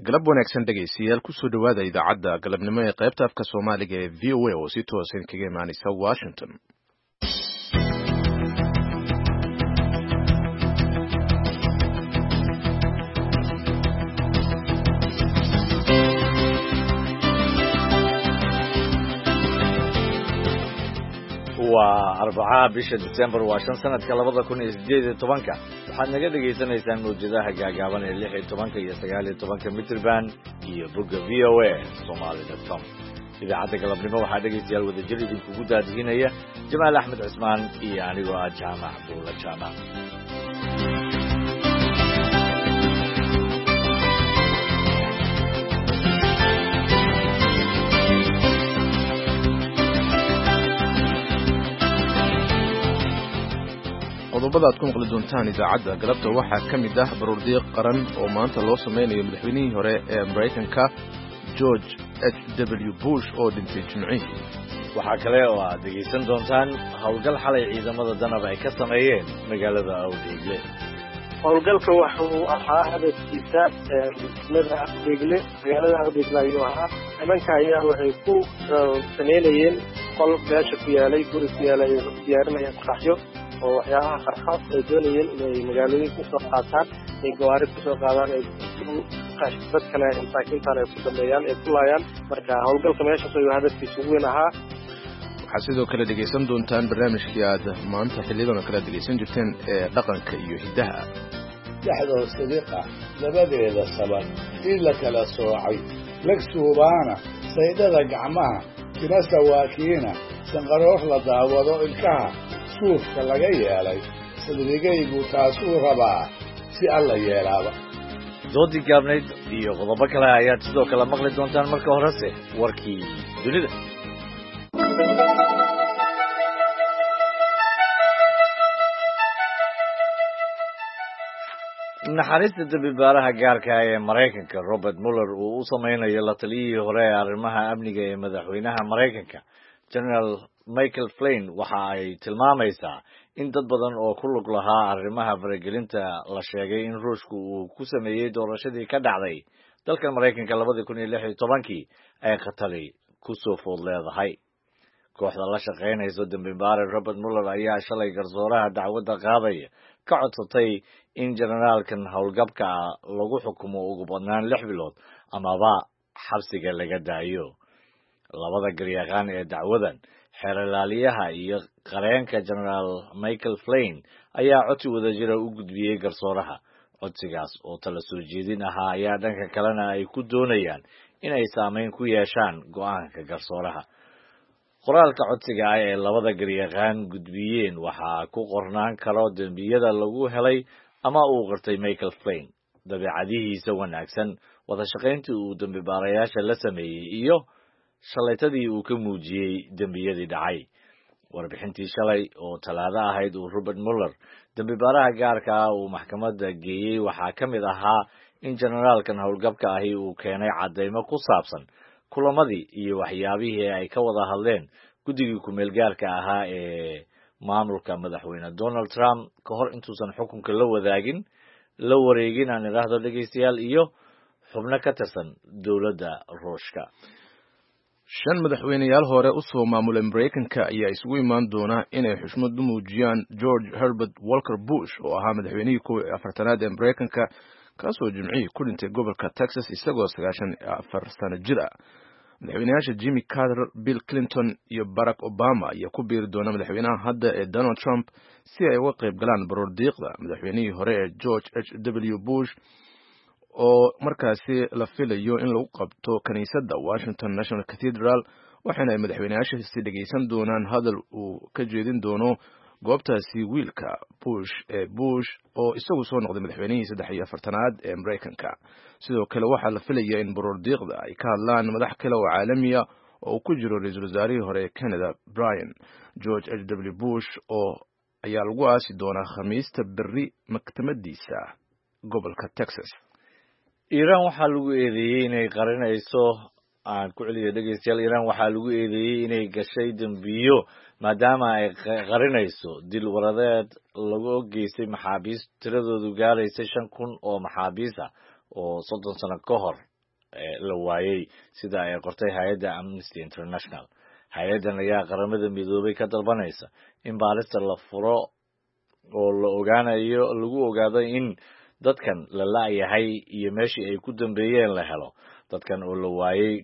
galab wanaagsan dhegaystayaal kusoo dhawaada idaacadda galabnimo ee qaybta afka Soomaaliga ee VOA oo si toosan kaga imaanaysa Washington. waa Arbaca bisha December waa 5 sanadka 2018 waxaad naga dhageysanaysaan mowjadaha gaagaaban ee 16 iyo 19 mitir band iyo bogga VOA Somali.com. idaacadda galabnimo waxaa dhageystayaal wadajir idinkugu daadihinaya Jamaal Axmed Cismaan iyo anigoo ah Jaamac Abdulla Jaamac. qodobada aad ku maqli doontaan idaacadda galabta waxaa ka mid ah baroordiiq qaran oo maanta loo sameynayo madaxweynihii hore ee Mareykanka George H.W. Bush oo dhintay Jimcihii. waxaa kale oo aad dhegeysan doontaan howlgal xalay ciidamada danab ay ka sameeyeen magaalada Awdeegle. howlgalka waxa uu ahaa hadafkiisa magaalada Awdeegle ayuu ahaa. nimanka ayaa waxay ku sameynayeen qol meesha ku yaalay guri ku yaalay diyaarinayaan qaxyo oo waxyaabaha qarxaad ay doonayeen inay magaalooyinka ku soo qaataan ay gawaari ku soo qaadaan ay dadkana masaakiintan ay ku dambeeyaan ay ku laayaan. marka howlgalka meeshaas ayuu hadafkiisa ugu weyn ahaa. waxaad sidoo kale dhegaysan doontaan barnaamijkii aad maanta xiliyadan kala dhegaysan jirteen ee dhaqanka iyo hiddaha. dhexdoo sadiiqa labadeeda saban in la kala soocay lagsuubaana saydhada gacmaha tima sawaakiina sanqaroox la daawado ilkaha suufka laga yeelay sadrigaygu taasuu rabaa si alla yeelaaba. doodii gaabnayd iyo qodobo kale ayaad sidoo kale maqli doontaan. marka horese warkii dunida. naxariista dambibaaraha gaarka ah ee Mareykanka Robert Mueller uu u sameynayo la taliyihii hore ee arrimaha amniga ee madaxweynaha Mareykanka General Michael Flynn waxa ay tilmaamaysaa in dad badan oo ku lug lahaa arrimaha faragelinta la sheegay in Ruushku uu ku sameeyay doorashadii ka dhacday dalka Mareykanka 2016 ay qatali ku soo food leedahay. kooxda la shaqeynaysa dambibaare Robert Mueller ayaa shalay garsooraha dacwadda qaadaya ka codsatay in generaalkan howlgabka lagu xukumo ugu badnaan 6 bilood amaba xabsiga laga daayo. labada garyaqaan ee dacwadan xeerlaaliyaha iyo qareenka General Michael Flynn ayaa codsi wadajira u gudbiyay garsooraha. codsigaas oo tala soo jeedin ahaa ayaa dhanka kalena ay ku doonayaan in ay saameyn ku yeeshaan go'aanka garsooraha. qoraalka codsiga ah ee labada garyaqaan gudbiyeen waxaa ku qornaan karo dambiyada lagu helay ama uu qirtay Michael Flynn, dabeecadihiisa wanaagsan, wada shaqayntii uu dambibaarayaasha la sameeyay iyo shalaytadii uu ka muujiyay dambiyadii dhacay. warbixintii shalay oo Talaado ahayd uu Robert Mueller dambibaaraha gaarka ah uu maxkamadda geeyay waxaa ka mid ahaa in generaalkan howlgabka ahi uu keenay cadeymo ku saabsan kulamadii iyo waxyaabihii ay ka wada hadleen guddigii ku-meel gaarka ahaa ee maamulka madaxweyne Donald Trump ka hor intuusan xukunka la wareegin aan idhaahdo dhegeystayaal iyo xubno ka tirsan dowladda Ruushka. 5 madaxweyneyaal hore u soo maamulay Mareykanka ayaa isugu imaan doona inay xushmad u muujiyaan George Herbert Walker Bush oo ahaa madaxweynihii 14aad ee Mareykanka kaasoo Jimcihii ku dhintay gobolka Texas isagoo 94 sano jir ah. madaxweynayaasha Jimmy Carter, Bill Clinton iyo Barack Obama ayaa ku biiri doona madaxweynaha hadda ee Donald Trump si ay uga qayb galaan baroordiiqda madaxweynihii hore ee George H.W. Bush oo markaasi la filayo in lagu qabto kaniisadda Washington National Cathedral. waxaana ay madaxweynayaashaasi dhegaysan doonaan hadal uu ka jeedin doono goobtaasi wiilka Bush ee Bush oo isagu soo noqday madaxweynihii 43aad ee Mareykanka. sidoo kale waxaa la filayaa in baroordiiqda ay ka hadlaan madax kale oo caalami ah oo ku jiro ra'iisul wasaarihii hore ee Canada Brian. George H.W. Bush oo ayaa lagu aasi doonaa Khamiista berri maktabadiisa gobolka Texas. Iran waxaa lagu eedeeyay inay qarinayso aan ku celiyo dhegeystayaal. Iran waxaa lagu eedeeyay inay gashay dambiyo maadaama ay qarinayso dil waradeed lagu geystay maxaabiis tiradoodu gaaraysa 5,000 oo maxaabiis ah oo 30 sano ka hor la waayey sida ay qortay hay-adda Amnesty International. hay-addan ayaa qaramada midoobay ka dalbanaysa in baarista la furo oo lagu ogaado in dadkan la la'yahay iyo meeshii ay ku dambeeyeen la helo. dadkan oo la waayey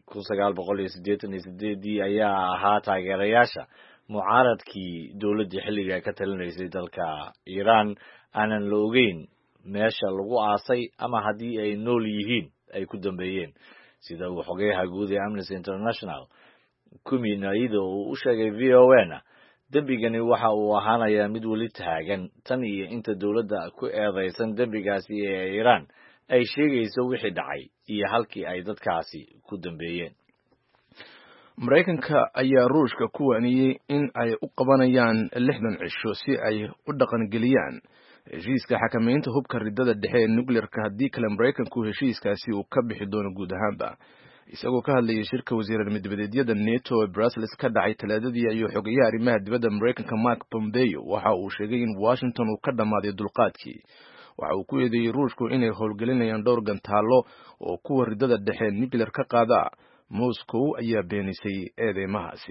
1988 ayaa ahaa taageerayaasha mucaaradkii dowladda xilliga ka talinaysay dalka Iran. aanan la ogeyn meesha lagu aasay ama haddii ay nool yihiin ay ku dambeeyeen, sida uu xogeyaha guud ee Amnesty International Kumi Naida uu u sheegay VOA-na. dembigani waxa uu ahaanayaa mid weli taagan tan iyo inta dowladda ku eedeysan dembigaasi ee Iran ay sheegayso wixii dhacay iyo halkii ay dadkaasi ku dambeeyeen. Mareykanka ayaa Ruushka ku waaniyey in ay u qabanayaan 60 cisho si ay u dhaqangeliyaan heshiiska xakamaynta hubka ridada dhexe ee nuclearka haddii kale Mareykanku heshiiskaasi uu ka bixi doono guud ahaanba. isagoo ka hadlayay shirka wasiirada midbadeedyada NATO ee Brussels ka dhacay Talaadadii ayuu xogeyaha arrimaha dibadda Mareykanka Mark Pompeo waxa uu sheegay in Washington uu ka dhamaaday dulqaadkii. waxa uu ku eedeeyay Ruushku inay howlgelinayaan dhowr gantaalo oo kuwa ridada dhexe nuclear ka qaada. Moscow ayaa beenisay eedeymahaasi.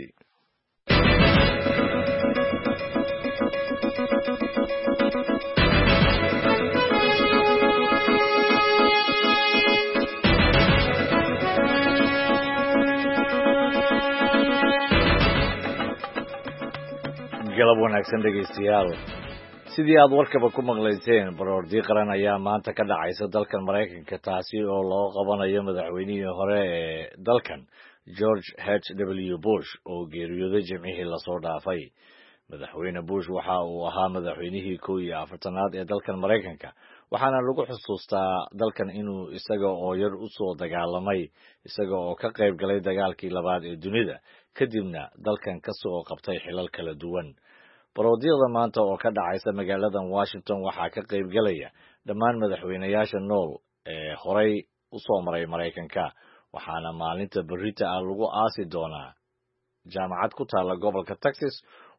galab wanaagsan dhegeystayaal. sidii aad warkaba ku maqlayseen, baroordi qaran ayaa maanta ka dhacaysa dalkan Mareykanka, taasi oo loo qabanayo madaxweynihii hore ee dalkan George H.W. Bush oo geeriyooday Jimcihii lasoo dhaafay. madaxweyne Bush waxa uu ahaa madaxweynihii 41aad ee dalkan Mareykanka, waxaana lagu xusuustaa dalkan inuu isaga oo yar u soo dagaalamay, isaga oo ka qayb galay dagaalkii labaad ee dunida, kadibna dalkan ka soo qabtay xilal kala duwan. baroodiyada maanta oo ka dhacaysa magaalada Washington waxaa ka qayb galaya dhammaan madaxweynayaasha nool ee horay u soo maray Mareykanka, waxaana maalinta berrita lagu aasi doonaa jaamacad ku taala gobolka Texas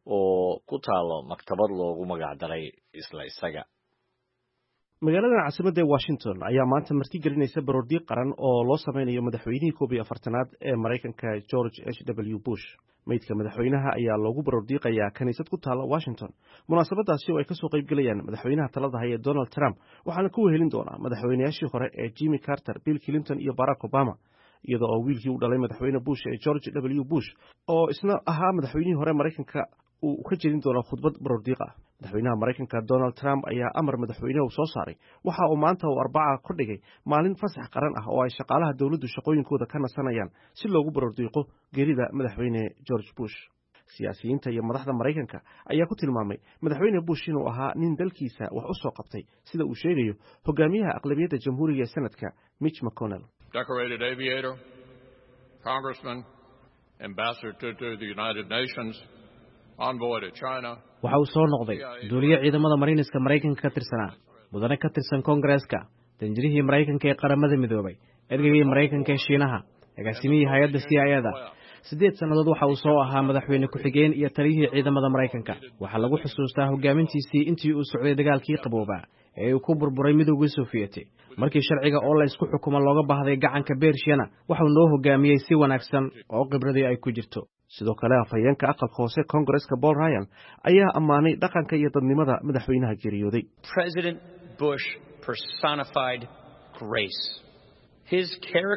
oo ku taalo maktabad loogu magac daray isla isaga. magaalada caasimadda Washington ayaa maanta marti gelinaysa baroordi qaran oo loo sameynayo madaxweynihii 41aad ee Mareykanka George H.W. Bush. meydka madaxweynaha ayaa loogu baroordiiqayaa kaniisad ku taala Washington. munaasabadaasi oo ay ka soo qayb galayaan madaxweynaha talada haya Donald Trump, waxaana ku wehelin doonaa madaxweynayaashii hore ee Jimmy Carter, Bill Clinton iyo Barack Obama, iyadoo oo wiilkii u dhalay madaxweyne Bush ee George W. Bush oo isna ahaa madaxweynihii hore Mareykanka uu ka jeedin doono khudbad baroordiiq ah. madaxweynaha Mareykanka Donald Trump ayaa amar madaxweyne uu soo saaray waxa uu maanta oo Arbaca ku dhigay maalin fasax qaran ah oo ay shaqaalaha dawladdu shaqooyinkooda ka nasanayaan si loogu baroordiiqo geerida madaxweyne George Bush. siyaasiyiinta iyo madaxda Mareykanka ayaa ku tilmaamay madaxweyne Bush inuu ahaa nin dalkiisa wax u soo qabtay, sida uu sheegayo hogaamiyaha aqlabiyadda jamhuuriga ee sanadka Mitch McConnell. Decorated aviator, congressman, ambassador to the United Nations, waxa uu soo noqday duuliye ciidamada Mareyniska Mareykanka ka tirsanaa, mudane ka tirsan Koongareeska, danjirihii Mareykanka ee qaramada midoobay, ergeygii Mareykanka ee Shiinaha, agaasimihii hay'adda CIA-da. 8 sannadood waxa uu soo ahaa madaxweyne ku-xigeen iyo taliyihii ciidamada Mareykanka. waxaa lagu xusuustaa hogaamintiisii intii uu socday dagaalkii qaboobaa ee uu ku burburay midowgii Soviyeeti. markii sharciga oo la isku xukumo looga baahday gacanka Beershiyana, waxa uu noo hogaamiyey si wanaagsan oo khibradii ay ku jirto. sidoo kale afhayeenka aqalka hoose Koongareeska Paul Ryan ayaa ammaanay dhaqanka iyo dadnimada madaxweynaha geeriyooday. President Bush personified grace. His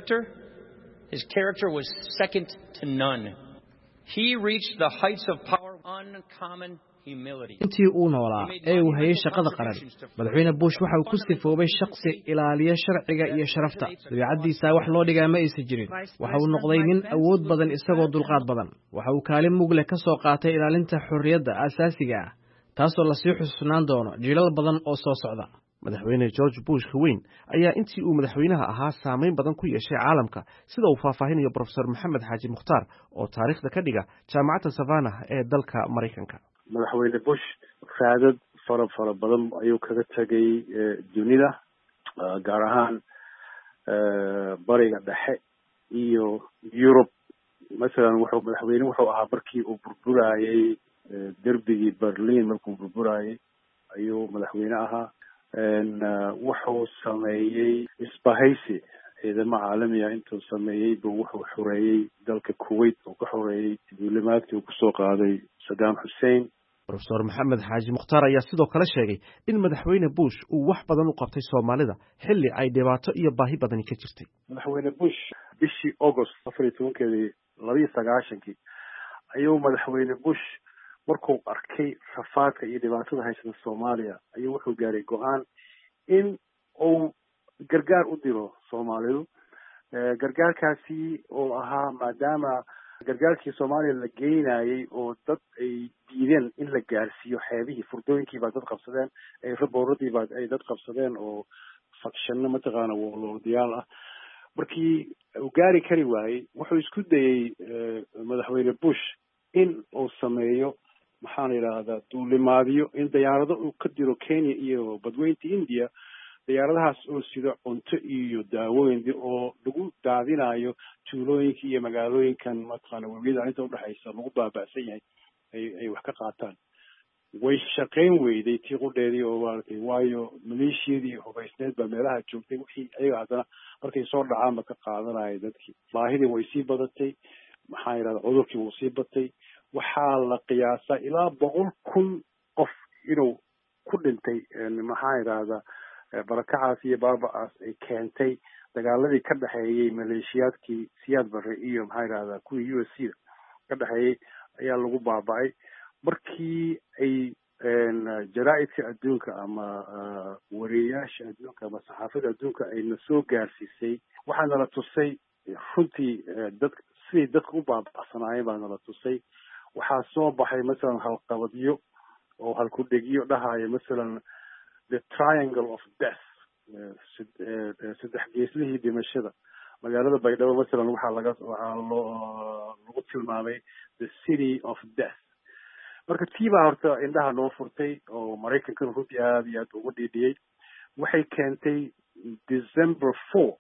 character was second to none. He reached the heights of power uncommon. intii uu noolaa ee uu hayay shaqada qaran, madaxweyne Bush waxa uu ku sifoobay shakhsi ilaaliya sharciga iyo sharafta. dabeecaddiisa wax loo dhigaa ma aysan jirin. waxa uu noqday nin awood badan isagoo dulqaad badan. waxa uu kaalin mug leh ka soo qaatay ilaalinta xorriyadda aasaasiga ah, taasoo la sii xusuusnaan doono jiilal badan oo soo socda. madaxweyne George Bush weyn ayaa intii uu madaxweynaha ahaa saameyn badan ku yeeshay caalamka, sida uu faahfaahinayo Professor Maxamed Xaaji Mukhtaar oo taariikhda ka dhiga jaamacadda Savannah ee dalka Mareykanka. madaxweyne Bush raadad fara badan ayuu kaga tagay dunida, gaar ahaan bariga dhexe iyo Yurub. masalan wuxuu ahaa markii uu burburayay derbigii Berlin, markuu burburayay ayuu madaxweyne ahaa. wuxuu sameeyey isbahaysi ciidamo caalami ah intuu sameeyey buu wuxuu xoreeyey dalka Kuwait oo ka xoreeyey duulimaadkii uu kusoo qaaday Saddam Hussein. Professor Maxamed Xaaji Mukhtaar ayaa sidoo kale sheegay in madaxweyne Bush uu wax badan u qabtay Soomaalida xilli ay dhibaato iyo baahi badan ka jirtay. Madaxweyne Bush bishii August 1992 ayuu madaxweyne Bush markuu arkay rafaadka iyo dhibaatada haysata Soomaaliya ayuu wuxuu gaaray go'aan in uu gargaar u diro Soomaalidu. Gargaarkaasi oo ahaa maadaama gargaarkii Soomaaliya la geynayay oo dad ay diideen in la gaarsiiyo xeebihii furdooyinkii baa dad qabsadeen ay rabooradii baa ay dad qabsadeen oo fakshanno mataqaana waloodiyaal ah. markii uu gaari kari waayey wuxuu isku dayay madaxweyne Bush in uu sameeyo maxaan yiraahdaa duulimaadyo in diyaarado uu ka diro Kenya iyo badweynta India diyaaradahaas oo sida cunto iyo daawooyin oo lagu daadinayo tuulooyinka iyo magaalooyinkan mataqaana webiyada inta u dhaxaysa lagu baaba'san yahay ay wax ka qaataan. way shaqayn weyday tii qudheedii oo waartay waayo maleeshiyadii hubaysneed baa meelaha joogtay wixii ayaga haddana markay soo dhacaanba ka qaadanaya dadkii. baahidii way sii badatay maxaa yidhahdaa cudurkii wuu sii batay. waxaa la qiyaasaa ilaa 100,000 qof inuu ku dhintay maxaa yidhahdaa barakacaas iyo baaba'aas ay keentay dagaaladii ka dhaxeeyay maleeshiyaadkii Siyaad Barre iyo maxaa yidhahdaa kuwii USC ka dhaxeeyay ayaa lagu baaba'ay. markii ay jaraa'idka adduunka ama wariyaasha adduunka ama saxaafada adduunka ayna soo gaarsiisay waxaa nala tusay runtii sidii dadka u baaba'sanaayeen baa nala tusay. waxaa soo baxay masalan halqabadyo oo halkudhegyo dhahaya masalan the triangle of death saddex geeslihii dhimashada. magaalada Baydhabo masalan waxaa lagu tilmaamay the city of death. marka tiibaa horta indhaha noo furtay oo Mareykankana runtii aad iyo aad ugu dhiidhiyey. waxay keentay December 4,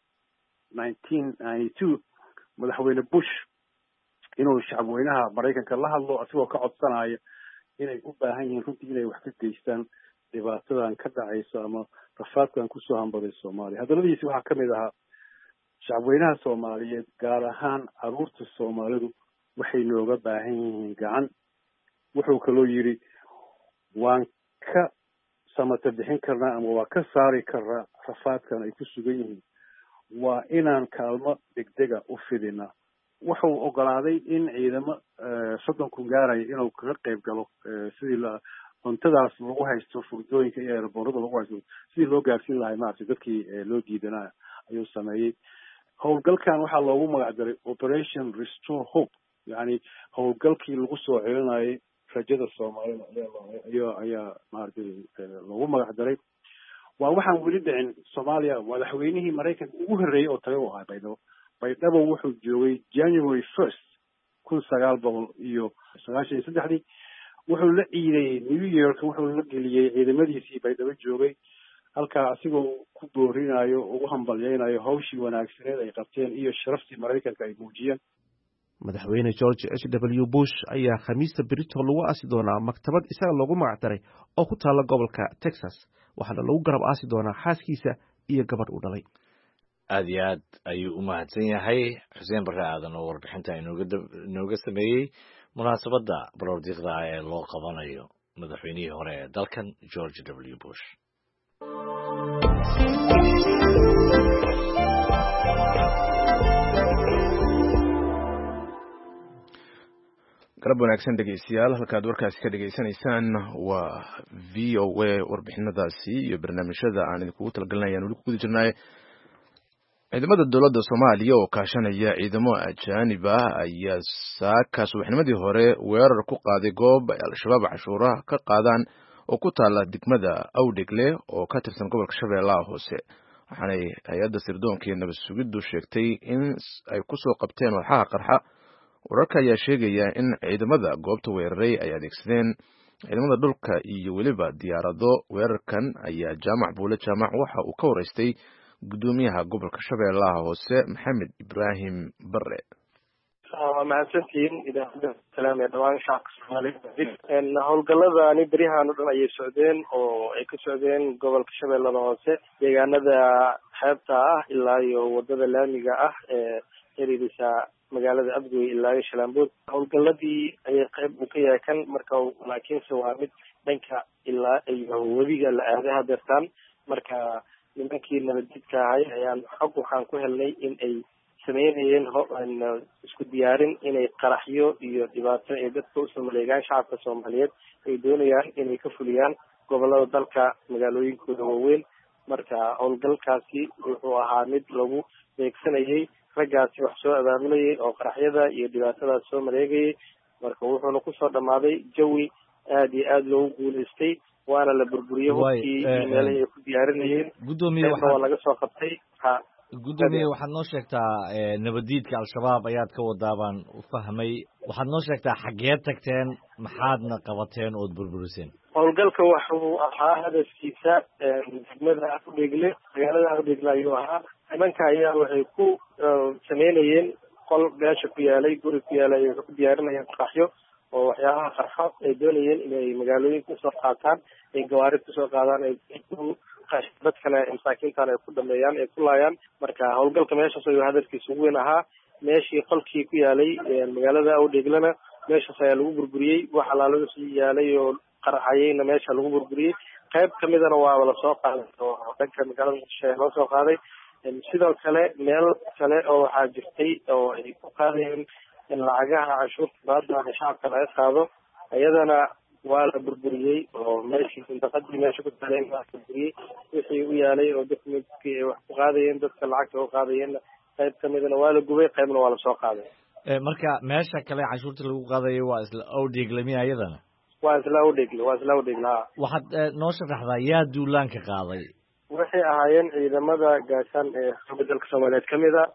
1992 madaxweyne Bush inuu shacabweynaha Mareykanka la hadlo asigoo ka codsanaya inay u baahan yihiin runtii inay wax ka geystaan dhibaatadan ka dhacayso ama rafaadkan kusoo hambaday Soomaaliya. hadaladiisi waxaa ka mid ahaa shacabweynaha Soomaaliyeed gaar ahaan caruurta Soomaalidu waxay nooga baahan yihiin gacan. wuxuu kaloo yidhi waan ka samata bixin karnaa ama waa ka saari karnaa rafaadkan ay ku sugan yihiin waa inaan kaalmo degdega u fidinaa. wuxuu ogolaaday in ciidamo 30,000 gaaraya inuu kaga qayb galo sidii cuntadaas lagu haysto furdooyinka iyo aeroboorada lagu haysto sidii loo gaarsiin lahaa maartay dadkii loo diidanaa ayuu sameeyey. howlgalkan waxaa loogu magac daray Operation Restore Hope, yani howlgalkii lagu soo celinayay rajada Soomaalida ayaa maartay loogu magac daray. waa waxaan weli dhicin Soomaaliya. madaxweynihii Mareykanka ugu horeeyay oo tagay oo ahaa Baydhabo wuxuu joogay January 1st 1993 wuxuu la ciiday New York wuxuu la geliyay ciidamadiisii Baydhabo joogay halka asigoo ku boorinayo ugu hambalyeynayo hawshii wanaagsaneed ay qabteen iyo sharaftii Mareykanka ay muujiyeen. madaxweyne George H.W. Bush ayaa khamiista berito lagu aasi doonaa maktabad isaga loogu magac daray oo ku taala gobolka Texas waxaana lagu garab aasi doonaa xaaskiisa iyo gabadh uu dhalay. aad iyo aad ayuu u mahadsan yahay Xuseen Barre Aadan oo warbixinta inooga sameeyey munaasabadda baroordiiqda ee loo qabanayo madaxweynihii hore ee dalkan George W. Bush. garab wanaagsan dhegeystayaal halkaad warkaasi ka dhegeysanaysaan waa VOA. warbixinadaasi iyo barnaamijyada aan idinkugu talagelinayaan weli ku guda jirnaaye. ciidamada dowladda Soomaaliya oo kaashanaya ciidamo ajaanib ah ayaa saaka subaxnimadii hore weerar ku qaaday goob ay al-shabaab cashuuraha ka qaadaan oo ku taala degmada Awdhegle oo ka tirsan gobolka Shabeellaha Hoose. waxaanay hay-adda sirdoonka iyo nabad sugiddu sheegtay in ay kusoo qabteen walxaha qarxa. wararka ayaa sheegaya in ciidamada goobta weeraray ay adeegsadeen ciidamada dhulka iyo weliba diyaarado. weerarkan ayaa jaamac buule jaamac waxa uu ka wareystay gudoomiyaha gobolka Shabeellaha Hoose Maxamed Ibraahim Barre. mahadsantiin idaacada salaam ee dhawaan shacabka Soomaaliyeed. howlgaladani beriyahan oo dhan ayay socdeen oo ay ka socdeen gobolka Shabeellaha Hoose deegaanada xeebta ah ilaa iyo wadada laamiga ah ee xiriirisa magaalada Abgoy ilaa iyo Shalambood. Howlgaladii ayay qayb u ka yahay kan marka laakiinse waa mid dhanka ilaa iyo webiga la aaday hadeertaan. Marka nimankii nabadjidka ahay ayaan xog waxaan ku helnay in ay sameynayeen isku diyaarin inay qaraxyo iyo dhibaato ay dadka usoo maleegaan shacabka Soomaaliyeed ay doonayaan inay ka fuliyaan gobolada dalka magaalooyinkooda waaweyn. Marka howlgalkaasi wuxuu ahaa mid lagu beegsanayay raggaasi wax soo abaamulayay oo qaraxyada iyo dhibaatadaas soo maleegayay. Marka wuxuuna kusoo dhammaaday jawi aad iyo aad loogu guulaystay waana la burburiyey hubkii meelihii ay ku diyaarinayeen. Gudoomiye waa laga soo qabtay. gudoomiye waxaad noo sheegtaa nabadiidka al-shabaab ayaad ka wadaabaan u fahmay. waxaad noo sheegtaa xageed tagteen maxaadna qabateen ood burburiseen? howlgalka wuxuu ahaa hadafkiisa degmada Afdheegle, magaalada Afdheegle ayuu ahaa. nimanka ayaa waxay ku sameynayeen qol meesha ku yaalay, guri ku yaalay ay ku diyaarinayeen qaraxyo oo waxyaabaha qarxood ay doonayeen inay magaalooyinka kusoo qaataan, ay gawaari kusoo qaadaan, ay dadkana masaakiintan ay ku dhameeyaan, ay ku laayaan. marka howlgalka meeshaas ayuu hadafkiisa ugu weyn ahaa. meeshii qolkii ku yaalay magaalada Afdheeglena meeshaas ayaa lagu burburiyey. wax alaalada sii yaalay oo qaraxayeyna meesha lagu burburiyey. qayb kamidana waa la soo qaaday oo dhanka magaalada Muqdisho loo soo qaaday. sidoo kale meel kale oo waxaa jirtay oo ay ku qaadayeen in lacagaha canshuurta baadana shacabka laga qaado, iyadana waa la burburiyey oo meeshii sindaqadii meesha ku taaleen waa la burburiyey. wixii u yaalay oo documentkii ay wax ku qaadayeen dadka lacagta u qaadayeen qayb kamidana waa la gubay, qaybna waa la soo qaaday. marka meesha kale canshuurta lagu qaadayo waa isla Afdheegle miya iyadana? waa isla Afdheegle. waxaad noo sharaxdaa yaa duulaanka qaaday? waxay ahaayeen ciidamada gaashaan ee xoogga dalka Soomaaliyeed kamid ah.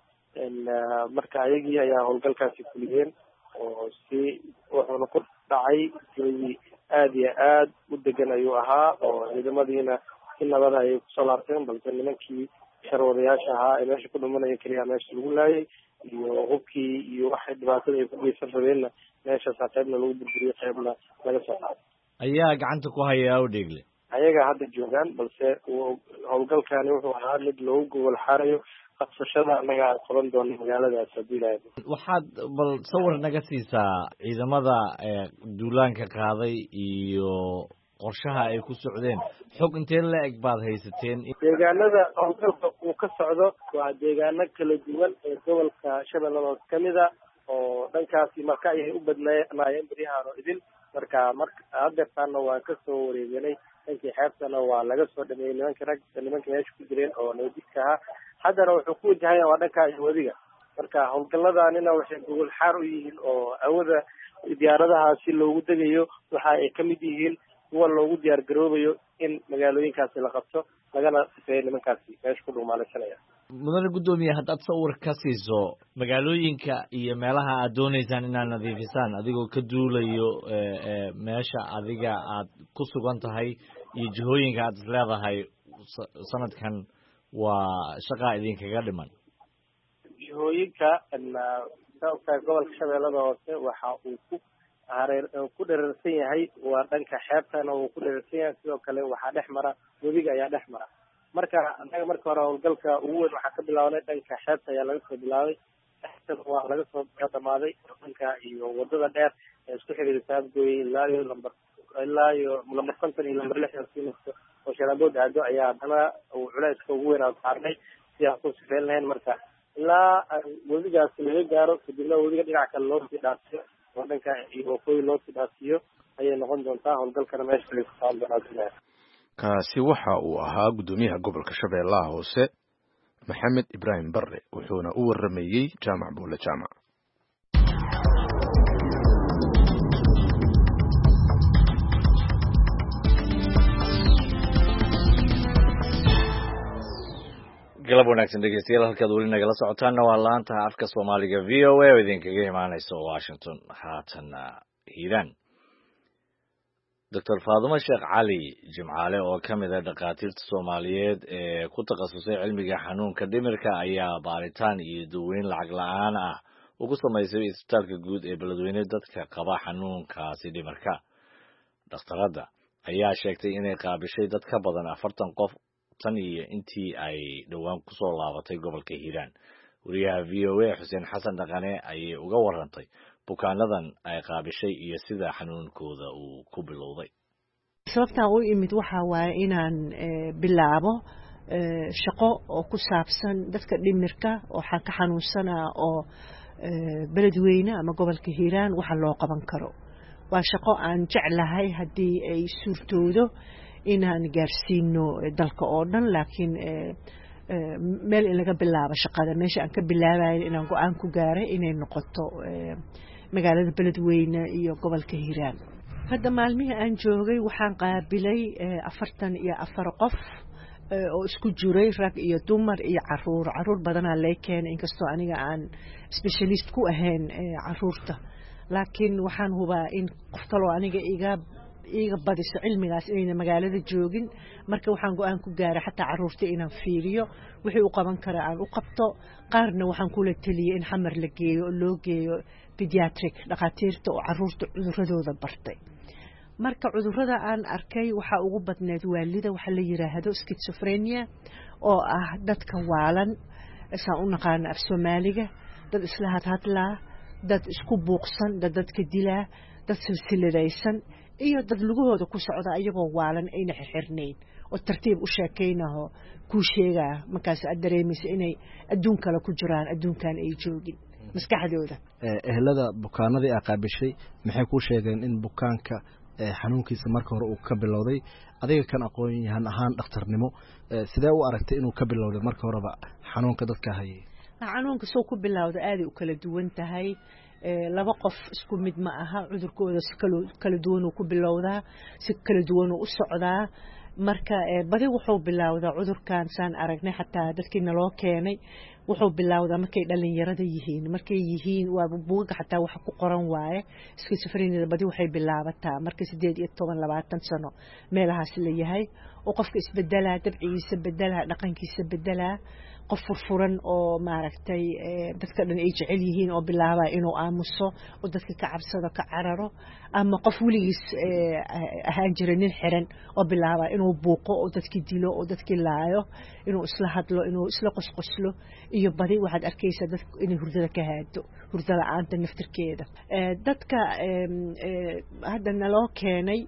marka ayagii ayaa howlgalkaasi fuliyeen oo wuxuuna ku dhacay jawi aad iyo aad u degan ayuu ahaa oo ciidamadiina si nabada ayay kusoo laabteen, balse nimankii sharwadayaasha ahaa ee meesha ku dhumanaya keliya meesha lagu laayay iyo hubkii iyo waxay dhibaatada ay ku geysan rabeenna meeshaasa qaybna lagu burburiyey, qaybna laga soo qaaday. ayaa gacanta ku haya Afdheegle? ayaga hadda joogaan, balse howlgalkani wuxuu ahaa mid loogu gobol xaarayo qabsashada annaga aan qaban doono magaaladaas haddii ilaahay. waxaad bal sawir naga siisaa ciidamada duulaanka qaaday iyo qorshaha ay ku socdeen. xog intee la eg baad haysateen? deegaanada howlgalka uu ka socdo waa deegaano kala duwan ee gobolka Shabeellaha Hoose kamid a oo dhankaasi marka ayay u badnaayeen beriyahan oo idin. marka hadeertaana waan kasoo wareeganay dhankii xeebtana waa laga soo dhameeyey nimanka meesha ku jireen oo nabadjidka ahaa. haddana wuxuu ku wajahaya waa dhanka iyo wadiga. marka howlgaladanina waxay gogol xaar u yihiin oo awada diyaaradahaasi loogu degayo waxa ay kamid yihiin kuwa loogu diyaar garoobayo in magaalooyinkaasi la qabto lagana sifeeyo nimankaasi meesha ku dhumaalaysanaya. mudane gudoomiye haddaad sawir ka siiso magaalooyinka iyo meelaha aad dooneysaan inaad nadiifisaan adigoo ka duulayo meesha adiga aad ku sugan tahay iyo jihooyinka aad is leedahay sanadkan waa shaqaa idinkaga dhiman. jihooyinka gobolka Shabeellaha Hoose waxa uu ku dherersan yahay waa dhanka xeebtana uu ku dherersan yahay. sidoo kale waxaa dhex mara webiga ayaa dhex mara. marka annaga marka hore howlgalka ugu weyn waxaa ka bilaabnay dhanka xeebta ayaa laga soo bilaabay. waa laga soo dhamaaday dhanka iyo wadada dheer ee isku xiriirisa Afgoy ilaa iyo lambar 50 iyo lambar 60 oo Shalambood aado ayaa haddana uu culayska ugu weyn saarnay si aan ku sifeyn lahayn. marka ilaa webigaasi laga gaaro kadibna webiga dhinaca kale loo sii dhaafsiyo oo dhanka iyo waqooyi loo sii dhaafsiyo ayay noqon doontaa howlgalkana meesha lagu socon doonaa. kaasi waxa uu ahaa gudoomiyaha gobolka Shabeellaha Hoose Maxamed Ibraahim Barre wuxuuna u waramayay Jaamac Buule Jaamac. galab wanaagsan dhegeystayaal, halkaad weli nagala socotaanna waa laanta afka Soomaaliga VOA oo idinkaga imaanaysa Washington. haatana Hiiraan. Dr. Faadumo Sheekh Cali Jimcaale oo ka mid ah dhakhaatiirta Soomaaliyeed ee ku takhasusay cilmiga xanuunka dhimirka ayaa baaritaan iyo daweyn lacag la'aan ah ugu samaysay isbitaalka guud ee Beledweyne dadka qaba xanuunkaasi dhimirka. dhakhtarada ayaa sheegtay inay qaabishay dad ka badan 40 qof tan iyo intii ay dhowaan kusoo laabatay gobolka hiiraan. wariyaha VOA xuseen xasan dhaqane ayay uga warantay bukaanadan ay qaabishay iyo sida xanuunkooda uu ku bilowday. sababtaan u imid waxa waaye inaan bilaabo shaqo oo ku saabsan dadka dhimirka oo ka xanuunsanaa oo beledweyne ama gobolka hiiraan waxa loo qaban karo. waa shaqo aan jeclahay haddii ay suurtoodo inaan gaarsiino dalka oo dhan, laakiin meel in laga bilaabo shaqada meesha aan ka bilaabayo inaan go-aan ku gaaray inay noqoto magaalada beledweyne iyo gobolka hiiraan. hadda maalmihii aan joogay waxaan qaabilay 44 qof oo isku jiray rag iyo dumar iyo caruur badanaa lay keenay, inkastoo aniga aan specialist ku ahayn caruurta, laakiin waxaan hubaa in qof kaloo aniga iga badiso cilmigaas inayna magaalada joogin. marka waxaan go-aan ku gaaray xataa caruurta inaan fiiriyo wixii u qaban kara aan u qabto. qaarna waxaan kula taliyay in xamar la geeyo oo loo geeyo pediatric dhakhaatiirta oo caruurta cuduradooda bartay. marka cudurrada aan arkay waxaa ugu badneed waalida waxa la yiraahdo schizophrenia oo ah dadka waalan, saan u naqaano af Soomaaliga, dad isla hadlaa, dad isku buuqsan, dadka dilaa, dad silsiladaysan iyo dad lugahooda ku socda ayagoo waalan ayna xirnayn oo tartiib u sheekaynaho ku sheegaa markaas aad dareemayso inay adduun kale ku jiraan, adduunkan ay joogin maskaxdooda. ehelada bukaanadii ay qaabishay maxay ku sheegeen in bukaanka xanuunkiisa marka hore uu ka bilowday? adiga kan aqoon-yahan ahaan dhakhtarnimo sidee u aragtay inuu ka bilowday marka horeba xanuunka dadka hayay? xanuunka soo ku bilowday aad u kala duwan tahay. laba qof isku mid ma aha, cudurkooda si kala duwan uu ku bilowdaa, si kala duwan uu u socdaa. marka badi wuxuu bilowdaa cudurkan saan aragnay xataa dadkii naloo keenay wuxuu bilowdaa markay dhalinyarada yihiin, markay yihiin waa buuga xataa wax ku qoran waaye. schizophrenia badi waxay bilaabataa marka 18-20 sano meelahaas la yahay oo qofka isbedelaa, dabcigiisa bedelaa, dhaqankiisa bedelaa, qof furfuran oo maaragtay dadka dhan ay jecel yihiin oo bilaabaa inuu aamuso oo dadka ka cabsado, ka cararo, ama qof weligiis ahaan jiray nin xiran oo bilaabaa inuu buuqo oo dadkii dilo oo dadkii laayo, inuu isla hadlo, inuu isla qosqoslo, iyo badi waxaad arkaysaa dadku inay hurdada ka haado, hurda la'aanta naftirkeeda. dadka hadda naloo keenay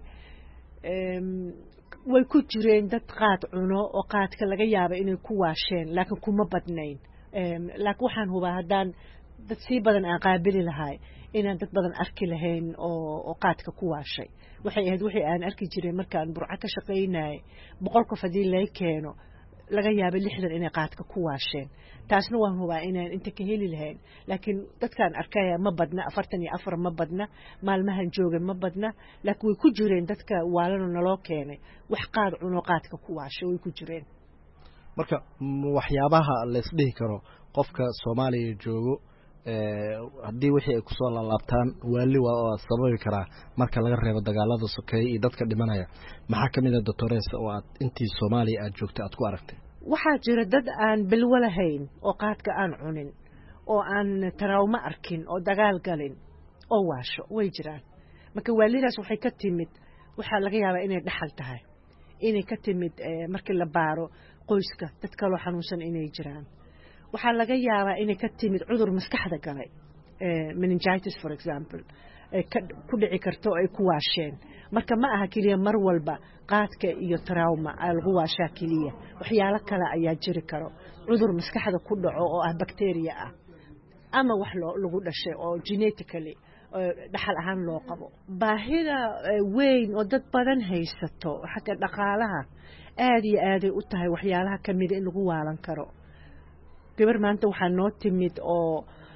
way ku jireen dad qaad cuno oo qaadka laga yaabo inay ku waasheen, laakiin kuma badnayn. laakiin waxaan hubaa haddaan dad sii badan aan qaabili lahay inaan dad badan arki lahayn oo qaadka ku waashay. waxay ahayd wixii aan arki jiray markaan burco ka shaqaynayay 100 qof haddii lay keeno laga yaabo 60 inay qaadka ku waasheen. taasna waan hubaa inaan inta ka heli lahayn, laakiin dadkaan arkaya ma badna, 44 ma badna, maalmahan jooga ma badna, laakiin way ku jireen dadka waalano naloo keenay wax qaad cuno qaadka ku waashay way ku jireen. marka waxyaabaha la isdhihi karo qofka Soomaaliya joogo haddii wixii ay kusoo laabtaan waali waa sababi karaa marka laga reebo dagaalada sokeeye iyo dadka dhimanaya, maxaa kamid ah doctores oo aad intii Soomaaliya aad joogtay aad ku aragtay? waxaa jira dad aan bilwo lahayn oo qaadka aan cunin oo aan trauma arkin oo dagaal galin oo waasho way jiraan. marka waalidaas waxay ka timid, waxaa laga yaabaa inay dhaxal tahay, inay ka timid markii la baaro qoyska dad kaloo xanuunsan inay jiraan. waxaa laga yaabaa inay ka timid cudur maskaxda galay, meningitis for example, ku dhici karto ay ku waasheen. marka ma aha kaliya mar walba qaadka iyo trauma ay lagu waashaa kaliya, waxyaalo kale ayaa jiri karo. cudur maskaxda ku dhaco oo ah bacteria ah, ama wax lagu dhashay oo genetically dhaxal ahaan loo qabo. baahida weyn oo dad badan haysato xagga dhaqaalaha aad iyo aaday u tahay waxyaalaha kamid in lagu waalan karo. gabar maanta waxaa noo timid oo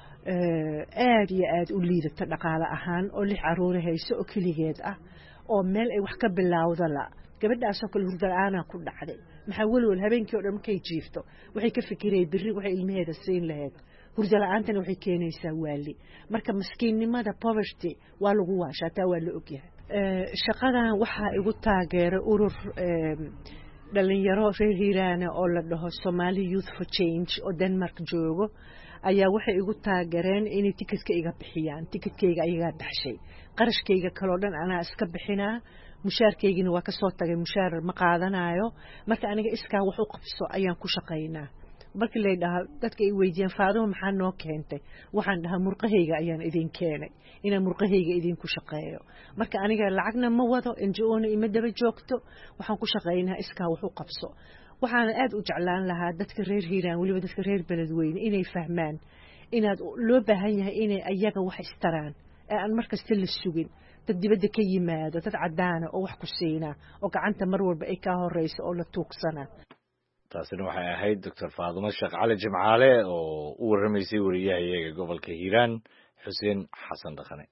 aad iyo aad u liidata dhaqaale ahaan oo 6 caruur hayso oo keligeed ah oo meel ay wax ka bilowdo la. gabadhaasoo kale hurda la'aana ku dhacday. maxaa walwal habeenkii oo dhan markay jiifto waxay ka fikirayeen birri waxay ilmaheeda siin lahayd. hurda la'aantana waxay keenaysaa waali. marka maskiinnimada poverty waa lagu waashaa, taa waa la ogyahay. shaqadan waxaa igu taageeray urur dhalinyaro reer Hiiraan oo la dhaho Somali Youth for Change oo Denmark joogo ayaa waxay igu taageereen inay tikidka iga bixiyaan. tikidkayga ayaga baxshay, qarashkayga kale oo dhan anaa iska bixinaa. mushaarkaygina waa kasoo tagay mushaar ma qaadanayo marka aniga iskaa wax u qabso ayaan ku shaqaynaa markii la dhahaa dadka ay weydiiyaan Faadimo maxaa noo keentay waxaan dhahaa murqahayga ayaan idin keenay inaan murqahayga idin ku shaqeeyo marka aniga lacagna ma wado NGO-na ima daba joogto waxaan ku shaqaynaa iskaa wax u qabso waxaan aad u jeclaan lahaa dadka reer Hiiraan waliba dadka reer Beledweyne inay fahmaan inaad loo baahan yahay inay ayaga wax istaraan aan markasta la sugin dad dibadda ka yimaado dad cadaan oo wax ku siina oo gacanta mar walba ay ka horeyso oo la tuugsana taasina waxay ahayd Dr. Faadimo Sheekh Cali Jimcaale oo u waramaysay wariyahayaga gobolka Hiiraan Xuseen Xasan Dhaqane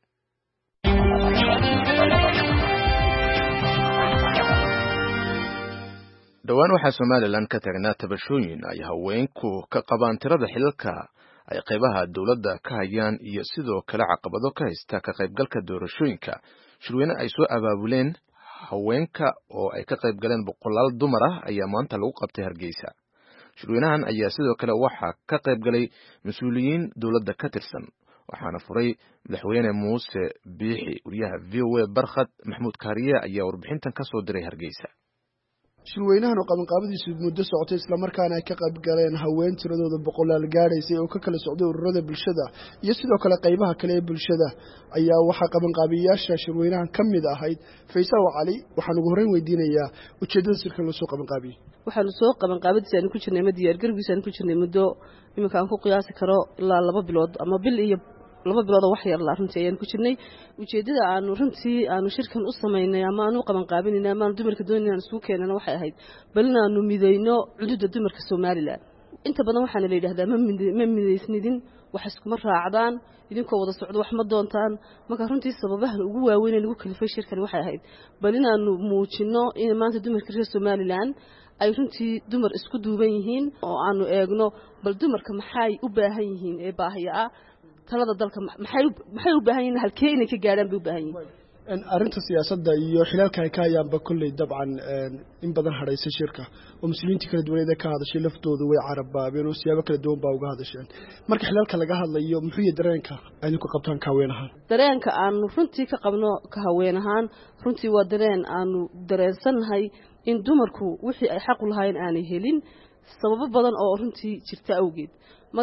dhawaan waxaa Somaliland ka tagnaa tabashooyin ay haweenku ka qabaan tirada xilalka ay qaybaha dawladda ka hayaan iyo sidoo kale caqabado ka haysta ka qaybgalka doorashooyinka shirweyne ay soo abaabuleen haweenka oo ay ka qayb galeen boqolaal dumar ah ayaa maanta lagu qabtay Hargeysa shirweynahan ayaa sidoo kale waxaa ka qayb galay mas'uuliyiin dawladda ka tirsan waxaana furay madaxweyne Muuse Biixi wariyaha VOA Barkhad Maxmuud Kaariye ayaa warbixintan ka soo diray Hargeysa shirweynahan oo qabanqaabadiisu muddo socotay isla markaana ay ka qayb galeen haween tiradooda boqolaal gaadhaysay oo ka kala socday ururada bulshada iyo sidoo kale qaybaha kale ee bulshada ayaa waxa qabanqaabiyaasha shirweynahan kamid ahayd Faysal Cali waxaan ugu horreyn weydiinayaa ujeedada shirkan loo soo qabanqaabiyay waxaan soo qabanqaabadiisa ku jirnay diyaar garowgiisa ku jirnay muddo imika aan ku qiyaasi karo ilaa 2 bilood ama bil iyo 2 bilood wax yar la runtii ayaan ku jirnay ujeedada aanu runtii aanu shirkan u sameynay ama aanu qaban qaabinayna ama dumarka doonayaan isku keenana waxay ahayd balnaanu midayno cududa dumarka Soomaaliland inta badan waxaan la yiraahdaa ma midaysnidin wax isku ma raacdaan idinkoo wada socdo wax ma doontaan marka runtii sababaha ugu waaweyn ee lagu kalifay shirkan waxay ahayd balnaanu muujino in maanta dumarka reer Soomaaliland ay runtii dumar isku duuban yihiin oo aanu eegno bal dumarka maxay u baahan yihiin ee baahiya talada dalka maxay u baahan yihiin halkee inay ka gaaraan bay u baahan yihiin arinta siyaasadda iyo xilalka ay ka hayaan ba kulli dabcan in badan haraysa shirka oo muslimiinta kala duwan ka hadashay laftoodu way carabaabeen oo siyaabo kala duwan baa uga hadasheen marka xilalka laga hadlayo muxuu yahay dareenka ay ku qabtaan ka haweenahan dareenka aanu runtii ka qabno ka haweenahan runtii waa dareen aanu dareensanahay in dumarku wixii ay xaq u lahaayeen aanay helin sababo badan oo runtii jirta awgeed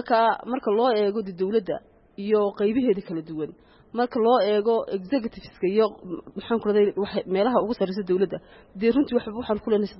marka loo eego dawladda iyo qaybaheeda kala duwan marka loo eego executiveska iyo maxaan ku raday meelaha ugu sareysa dawladda runtii waxaan ku leenahay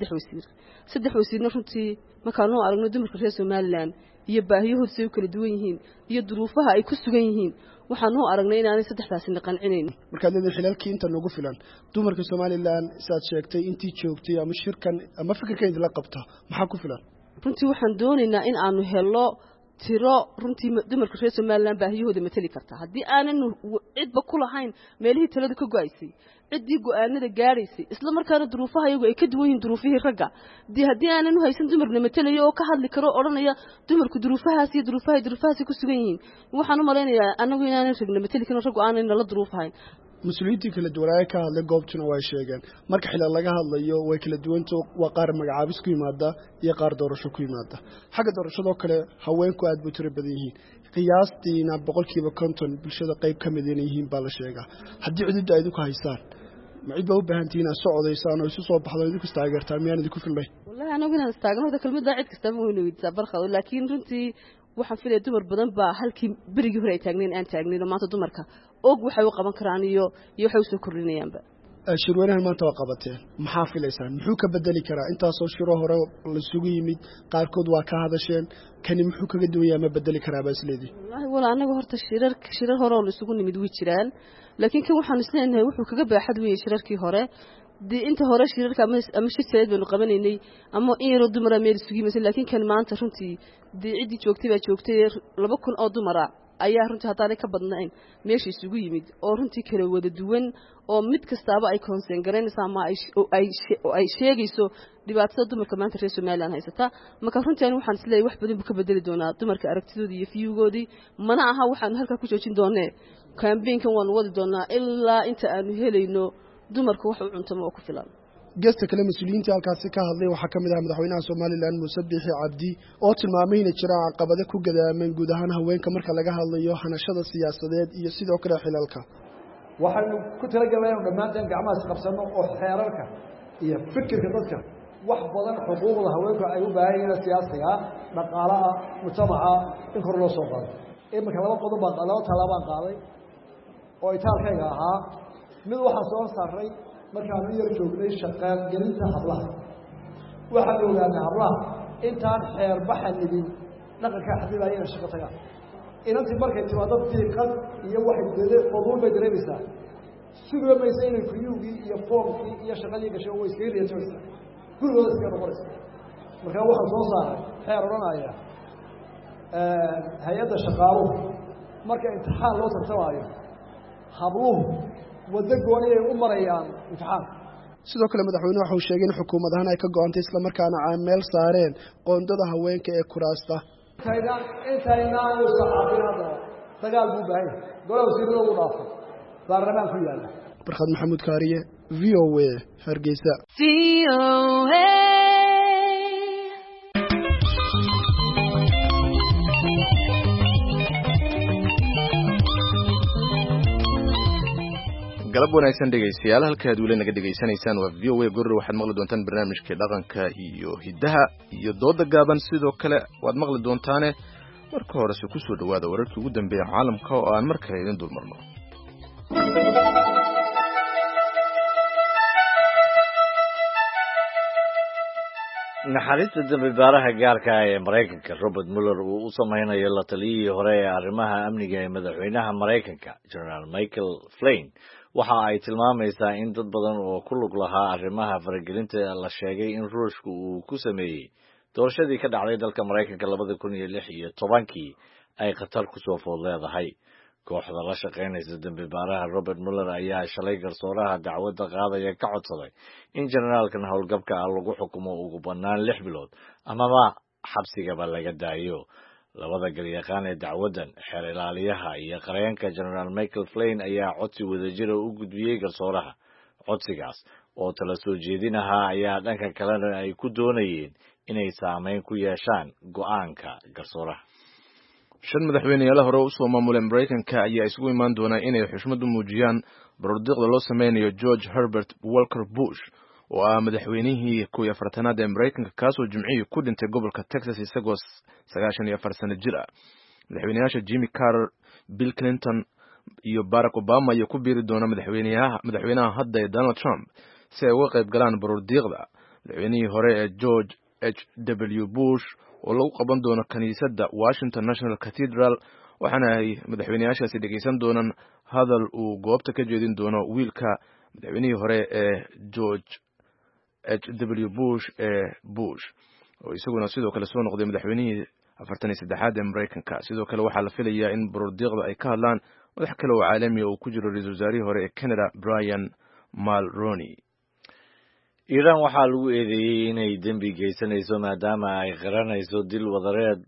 3 wasiirna runtii marka noo aragno dumarka reer Somaliland iyo baahiyahooda ay kala duwan yihiin iyo duruufaha ay ku sugan yihiin waxaan noo aragnay inaanay 3taasina qancinayn marka dadka xilalkii inta nagu filan dumarka Somaliland saad sheegtay intii joogtay ama shirkan ama fikirkeeda la qabta maxaa ku filan runtii waxaan doonaynaa in aanu helo tiro runtii dumarka reer Somaliland baahiyahooda matali karta haddii aanan cidba ku lahayn meelihii talada ka go'aysay ciddii go'aanada gaadhaysay isla markaana duruufaha iyagu ay ka duwan yihiin duruufihii ragga haddii aanan u haysan dumarna matalayo oo ka hadli karo odhanaya dumarku duruufahaas iyo duruufahaas ku sugan yihiin waxaan u malaynayaa anagu inaanan ragna matali karin raggu aanan la duruufahayn مسؤوليتي كلا دوراي كهذا قابتنا وايشيجان مرك حلا لقى هذا يو وكلا دوينتو وقار مجعبس كوي مادة يقار دورشو كوي مادة حاجة دورشو ده كلا هواين كواد بتر بديهين قياستي نبقول كيف كنتون بالشدة قيب كمدينيين بالشيجا حدي عدد دايدو كهيسان معيد بقول بهانتينا صعود يسان ويسوع بحضر يدك استاجر تاميان يدك في البيت والله أنا قلنا استاجر هذا كلمة ضاعت كستمو إنه يتسابرخه لكن رنتي waxaan filay dumar badan baa halkii berigi hore ay taagneen aan taagneyn maanta dumarka og waxay u qaban karaan iyo waxay soo kordhinayaanba shirweynahan maanta waa qabateen maxaa filaysaan muxuu ka bedeli karaa intaasoo shiro hore la sugu yimid qaarkood waa ka hadasheen kani muxuu kaga duwan yahay ma bedeli karaa baa isleedii wallahi wala anaga horta shirar hore oo la sugu nimid way jiraan laakiin kan waxaan isleenahay wuxuu kaga baaxad weeyay shirarkii hore inta hore shirarka ama shirkeed baynu qabanaynay ama in yar dumar meel sugi mas'ala laakiin kan maanta runtii cidii joogtay baa joogtay 2,000 oo dumar ayaa runtii hadaan ka badnayn meeshii isugu yimid oo runtii kala wada duwan oo mid kastaaba ay concern gareynaysa ama ay sheegayso dhibaatada dumarka maanta reer Soomaaliland haysata marka runtii waxaan isleeyahay wax badan ka bedeli doonaa dumarka aragtidooda iyo fiyogoodii mana aha waxaan halka ku joojin doonaa campaign-kan waan wadi doonaa ilaa inta aanu helayno dumarku wax u cuntamo oo ku filan geesta kale mas'uuliyiinta halkaasi ka hadlay waxa kamid ah madaxweynaha Soomaaliland Muuse Biixi Cabdi oo tilmaamay in jira caqabado ku gadaaman guud ahaan haweenka marka laga hadlayo hanashada siyaasadeed iyo sidoo kale xilalka waxaynu ku talagalnay inaynu dhammaanteen gacmahaas qabsanno oo xeerarka iyo fikirka dadka wax badan xuquuqda haweenku ay u baahan yihiin siyaasiga dhaqaalaha mujtamaca in kor loo soo qaado iminka laba tallaabaan qaaday oo itaalkayga ahaa mid waxaan soo saaray markaanu yar joognay shaqaalgelinta hablaha waxaan ogaanay hablaha intaan xeerbaxa nidin dhaqankaa xadidaya inay shaqo tagaan inantii markay timaado diiqad iyo waxay faduul bay dareemaysaa suga maysa inay kuyuugii iyo foomkii iyo shaqadii gashay way iskaga reejoysaa gurigooda iskaga noqonaysa markaa waxaan soo saaray xeer odhanaya hay-adda shaqaaluhu marka imtixaan loo tartamaayo habluhu waddo gooni ay u marayaan imtixaanka sidoo kale madaxweyne waxa uu sheegay in xukuumad ahaan ay ka go-antay islamarkaana ay meel saareen qoondada haweenka ee kuraasta intaynaan u saxaafin hadda dagaal buu baahan yahay golaha wasiirada ugu dhaafay baarlamaan ku yaalla barkhad maxamuud kaariye v o a hargeysa galab wanaagsan dhegaystayaal halkaad weli naga dhegaysanaysaan waa v o a goror waxaad maqli doontaan barnaamijkii dhaqanka iyo hiddaha iyo dooda gaaban sidoo kale waad maqli doontaane marka horese ku soo dhowaada wararkii ugu dambeeya caalamka oo aan mar kale idin dulmarno naxariista dambi baaraha gaarka ah ee maraykanka Robert Mueller uu u samaynayo la taliyihii hore ee arrimaha amniga ee madaxweynaha maraykanka General Michael Flynn waxa ay tilmaamaysaa in dad badan oo ku lug lahaa arrimaha faragelinta la sheegay in ruushku uu ku sameeyey doorashadii ka dhacday dalka maraykanka 2016 ay khatar ku soo food leedahay kooxda la shaqeynaysa dambi baaraha Robert Mueller ayaa shalay garsooraha dacwadda qaadaya ka codsaday in generaalkan howlgabka ah lagu xukumo ugu bannaan 6 bilood amaba xabsigaba laga daayo labada galyaqaan ee dacwaddan xeer ilaaliyaha iyo qareenka General Michael Flynn ayaa codsi wadajir u gudbiyay garsooraha codsigaas oo tala soo jeedinaha ayaa dhanka kalena ay ku doonayeen inay saameyn ku yeeshaan go'aanka garsooraha shan madaxweyneyaal hore u soo maamulay Mareykanka ayaa isugu imaan doona inay xushmad u muujiyaan baroordiiqda loo sameynayo George Herbert Walker Bush oo ah madaxweynihii 14aad ee Mareykanka kaasoo Jimcihii ku dhintay gobolka Texas isagoo 94 sano jir ah madaxweynayaasha Jimmy Carter, Bill Clinton iyo Barack Obama ayaa ku biiri doona madaxweynaha hadda ee Donald Trump si ay uga qayb galaan baroordiiqda madaxweynihii hore ee George H.W. Bush oo lagu qaban doono kaniisadda Washington National Cathedral waxaana ay madaxweynayaashaasi dhegeysan doonaan hadal uu goobta ka jeedin doono wiilka madaxweynihii hore ee George H.W. Bush Bush oo isaguna sidoo kale soo noqday madaxweynihii 43aad ee Mareykanka sidoo kale waxaa la filayaa in baroordiiqda ay ka hadlaan madax kale oo caalami ah oo ku jiro ra'iisul wasaarihii hore ee Canada Brian Mulroney Iran waxaa lagu eedeeyay inay dambi geysanayso maadaama ay qarinayso dil wadareed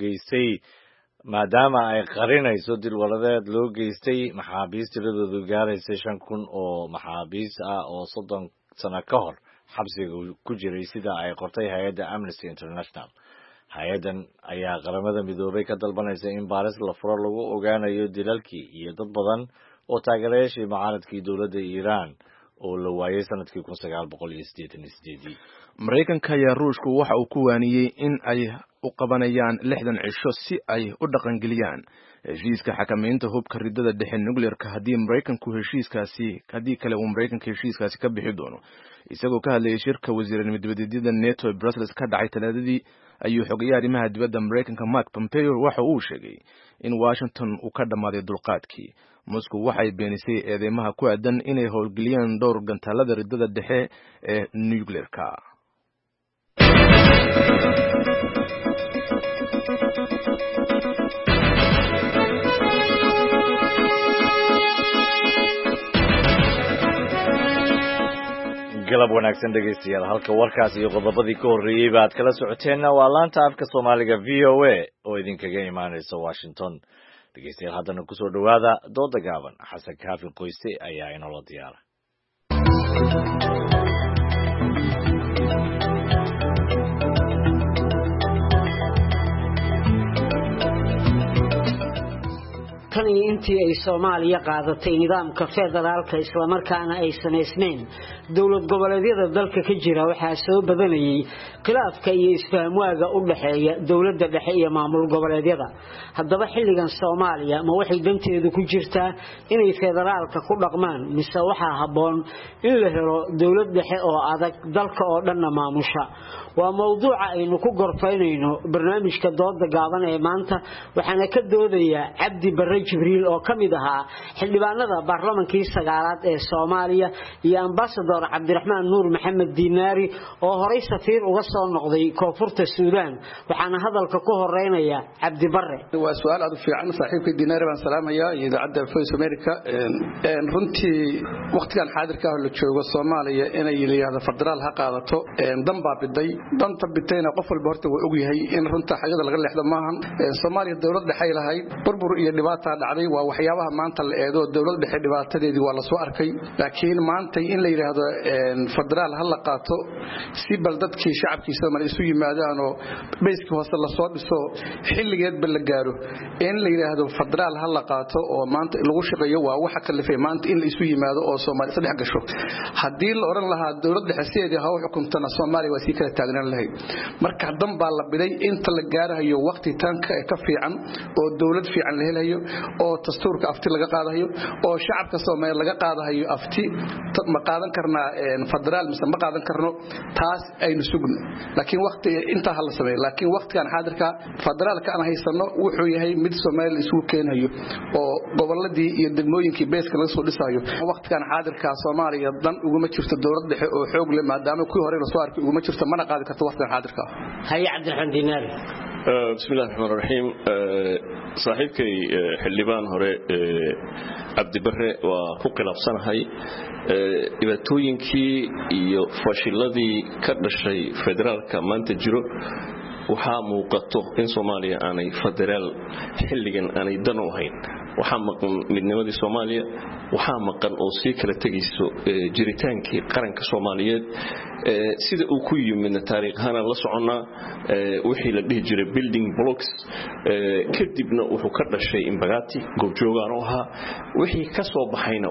loo geystay maxaabiis tiradoodu gaaraysay 5,000 oo maxaabiis ah oo 30 sano ka hor xabsiga ku jiray sida ay qortay hay'adda Amnesty International hay-addan ayaa qaramada midoobay ka dalbanaysa in baaris la furo lagu ogaanayo dilalkii iyo dad badan oo taageerayaashii mucaaradkii dowladda Iran oo la waayay sanadkii 1988 Mareykanka ayaa Ruushku waxa uu ku waaniyay in ay u qabanayaan 60 cisho si ay u dhaqangeliyaan heshiiska xakamaynta hubka ridada dhexe nuclearka haddii kale uu Mareykanka heshiiskaasi ka bixi doono isagoo ka hadlayay shirka wasiirada dibadeedyada NATO ee Brussels ka dhacay Talaadadii ayuu xogeeyay arrimaha dibadda Mareykanka Mark Pompeo waxa uu sheegay in Washington uu ka dhamaaday dulqaadkii Moscow waxay beenisay eedeymaha ku aadan inay howlgeliyaan dhowr gantaalada ridada dhexe ee nuclearka galab wanaagsan dhegeystayaal halka warkaas iyo qodobadii ka horreeyay baad kala socoteena waa laanta afka Soomaaliga VOA oo idinkaga imaanaysa Washington dhegeystayaal haddana ku soo dhawaada dooda gaaban xasan kaafi qoyse ayaa inoo diyaara tan tan iyo intii ay Soomaaliya qaadatay nidaamka federaalka isla markaana ay sameysneen dawlad goboleedyada dalka ka jira waxaa soo badanayay khilaafka iyo isfahamwaaga u dhaxeeya dawladda dhexe iyo maamul goboleedyada haddaba xilligan Soomaaliya ma waxay danteedu ku jirtaa inay federaalka ku dhaqmaan mise waxaa haboon in la helo dawlad dhexe oo adag dalka oo dhan maamusha waa mawduuca aynu ku gorfaynayno barnaamijka dooda gaaban ee maanta waxaana ka doodaya Cabdi Barre Jibriil oo kamid ahaa xildhibaanada baarlamaankii 9aad ee Soomaaliya iyo ambassador Cabdiraxmaan Nuur Maxamed Diinaari oo horay safiir uga soo noqday Koonfurta Suudaan waxaana hadalka ku horeynaya Cabdi Barre waa su'aal aad u fiican saaxiibkay Diinaari baan salaamayaa idaacadda Voice America runtii waqtigan xaadirka ah la joogo Soomaaliya inay leeyahay federaal ha qaadato danba biday danta bitayna qof walba horta way og yahay in runta xaqada laga leexdo maahan Soomaaliya dawlad dhexe lahayd burbur iyo dhibaato dhacday waa waxyaabaha maanta la eedo dawlad dhexe dhibaatadeedii waa la soo arkay laakiin maanta in la yiraahdo federaal hal la qaato si bal dadkii shacabkii Soomaaliya isu yimaadaan oo beeska hoose la soo dhiso xilligeed bal la gaaro in la yiraahdo federaal hal la qaato oo maanta lagu shaqeeyo waa waxa kalifay maanta in la isu yimaado oo Soomaaliya saddex gasho hadii la oran lahaa dawlad dhexe sideedii ha u xukuntana Soomaaliya waa si kala taagnaan lahayd marka dan baa la biday inta la gaarayo waqti tanka ka fiican oo dawlad fiican la helayo oo dastuurka afti laga qaadayo oo shacabka Soomaaliya laga qaadayo afti ma qaadan karnaa federaal mise ma qaadan karno taas aynu sugno laakiin waqti inta hal sameey laakiin waqtigan xaadirka federaalka aan haysano wuxuu yahay mid Soomaaliya isku keenayo oo goboladii iyo degmooyinkii beeska laga soo dhisayo waqtigan xaadirka Soomaaliya dan ugu ma jirto dawlad dhexe oo xoog leh maadaama kuwii hore la soo arkay ugu ma jirto mana qaadi karto waqtigan xaadirka hay Cabdiraxmaan Diinaari bismillaahir rahmaanir rahiim saaxiibkay xildhibaan hore Cabdi Barre waa ku khilaafsanahay dhibaatooyinkii iyo fashiladii ka dhashay federaalka maanta jiro waxaa muuqato in Soomaaliya aanay federaal xilligan aanay dan u ahayn waxaa maqan midnimadii Soomaaliya waxaa maqan oo si kala jiritaankii qaranka Soomaaliyeed sida uu ku yimid taariikhaana la soconnaa wixii la dhihi jiray building blocks kadibna wuxuu ka dhashay Imbagati goobjoogaan oo ahaa wixii ka soo baxayna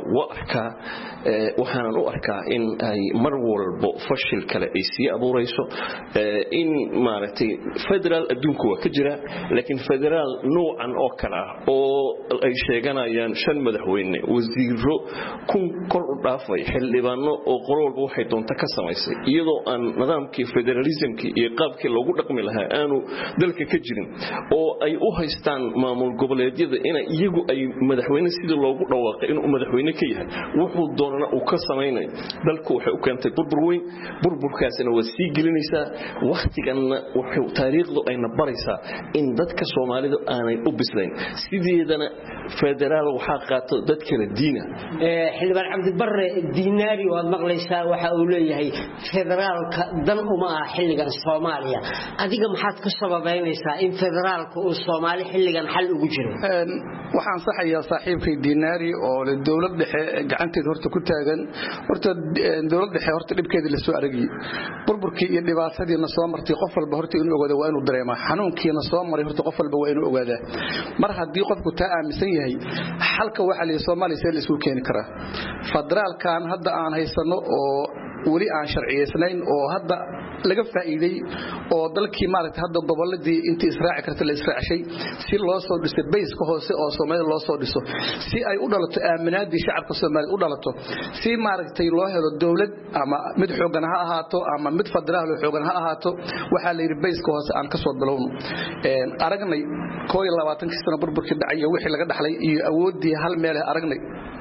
waxaan u arkaa in ay mar walba fashil kale ay sii abuurayso in maaragtay federal adduunku waa ka jira laakiin federal noocan oo kale ah oo ay sheeganayaan 5 madaxweyne wasiiro kun kor u dhaafay xildhibaano oo qorolba waxay doonta ka samaysay iyadoo aan nidaamkii federalismkii iyo qaabkii loogu dhaqmi lahaa aanu dalka ka jirin oo ay u haystaan maamul goboleedyada in iyagu ay madaxweyne sidii loogu dhawaaqay inuu madaxweyne ka yahay wuxuu doonana uu ka sameeyay dalku waxay u keentay burbur weyn burburkaasina waa sii gelinaysaa waqtiganna wuxuu taariikhdu ayna baraysaa in dadka Soomaalidu aanay u bislayn sideedana federaal waxa qaato dad kala diina xildhibaan Cabdi Barre Diinaari waad maqlaysaa waxa uu leeyahay federaalka dan uma ah xilligan Soomaaliya adiga maxaad ku sababeynaysaa in federaalku uu Soomaali xilligan xal ugu jiro waxaan saxayaa saaxiibkay Diinaari oo la dawlad dhexe gacanteed horta ku taagan horta dawlad dhexe horta dhibkeeda la soo aragay burburkii iyo dhibaatadiina soo martay qof walba horta inuu ogaado waa inuu dareemaa xanuunkiina soo maray horta qof walba waa inuu ogaadaa mar haddii qofku taa aaminsan yahay xalka waxa la Soomaaliya la isku keeni karaa federaalkan hadda aan haysano oo wali aan sharciyeysnayn oo hadda laga faa'iiday oo dalkii maaragtay hadda goboladii intii israaci karta la israacishay si loo soo dhisay bayska hoose oo Soomaaliya loo soo dhiso si ay u dhalato aaminaadii shacabka Soomaaliya u dhalato si maaragtay loo helo dawlad ama mid xoogan ha ahaato ama mid federaal xoogan ha ahaato waxa la yiri bayska hoose aan ka soo bilowno aragnay 22 sano burburkii dhacay wixii laga dhaxlay iyo awoodii hal meel aragnay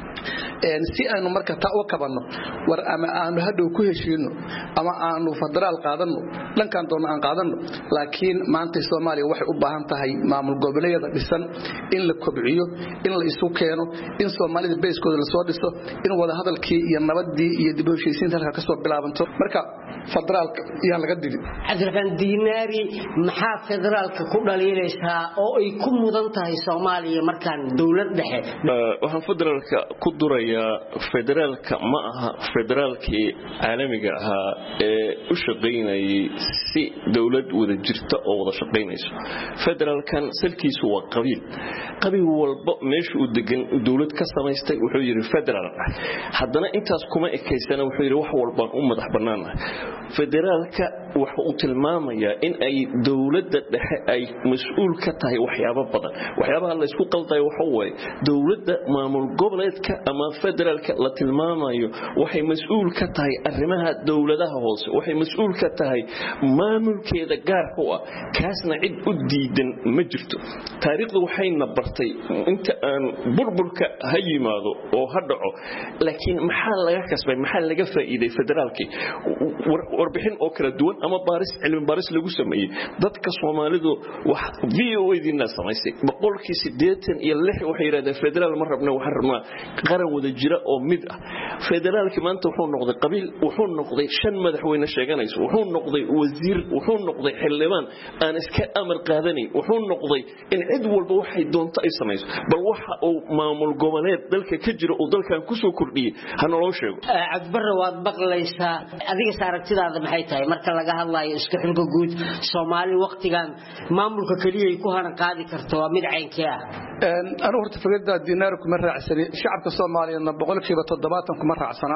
si aanu marka taa u kabanno war ama aanu hadhow ku heshiino ama aanu federaal qaadano dhankan doona aan qaadano laakiin maanta Soomaaliya waxay u baahan tahay maamul goboleedyada dhisan in la kobciyo in la isu keeno in Soomaalida beeskooda la soo dhiso in wada hadalkii iyo nabadii iyo dib u heshiisiinta halka ka soo bilaabanto marka federaalka yaa laga dili Cabdiraxmaan Diinaari maxaa federaalka ku dhaliilaysaa oo ay ku mudan tahay Soomaaliya markaan dawlad dhexe waxaan federaalka ku duray Soomaaliya federaalka ma aha federaalkii caalamiga ahaa ee u shaqeynayay si dawlad wada jirta oo wada shaqeynayso federaalkan salkiisu waa qabiil walba meesha uu degan dawlad ka samaystay wuxuu yiri federaal haddana intaas kuma ekeysana wuxuu yiri wax walba u madax bannaan federaalka waxa uu tilmaamayaa in ay dawladda dhexe ay mas'uul ka tahay waxyaabo badan waxyaabaha la isku qalday waxa weeye dawladda maamul goboleedka ama federaalka la tilmaamayo waxay mas'uul ka tahay arrimaha dawladaha hoose waxay mas'uul ka tahay maamulkeeda gaarka ah kaasna cid u diidan ma jirto taariikhdu waxayna bartay inta aan burburka ha yimaado oo ha dhaco laakiin maxaa laga kasbay maxaa laga faa'iiday federaalkii warbixin oo kala duwan ama cilmi baaris lagu sameeyay dadka Soomaalidu wax VOAdina samaysay 86 waxay yiraahdeen federaal ma rabna waxa rabnaa qaran wada jira oo mid ah federaalki maanta wuxuu noqday qabiil wuxuu noqday shan madaxweyne sheeganayso wuxuu noqday wasiir wuxuu noqday xildhibaan aan iska amar qaadanayn wuxuu noqday in cid walba waxay doonto ay samayso bal waxa uu maamul goboleed dalka ka jira oo dalkan ku soo kordhiyay hana loo sheego Cabdibare waad baqlaysaa adiga saaragtidaada maxay tahay marka laga hadlayo isku xilka guud Soomaali waqtigan maamulka kaliya ay ku haran qaadi karto waa mid caynkii ah أنا هرت فقدت دينار كم مرة عسري شعب الصومالي أنا بقول لك شيء بتضباط كم مرة عسنا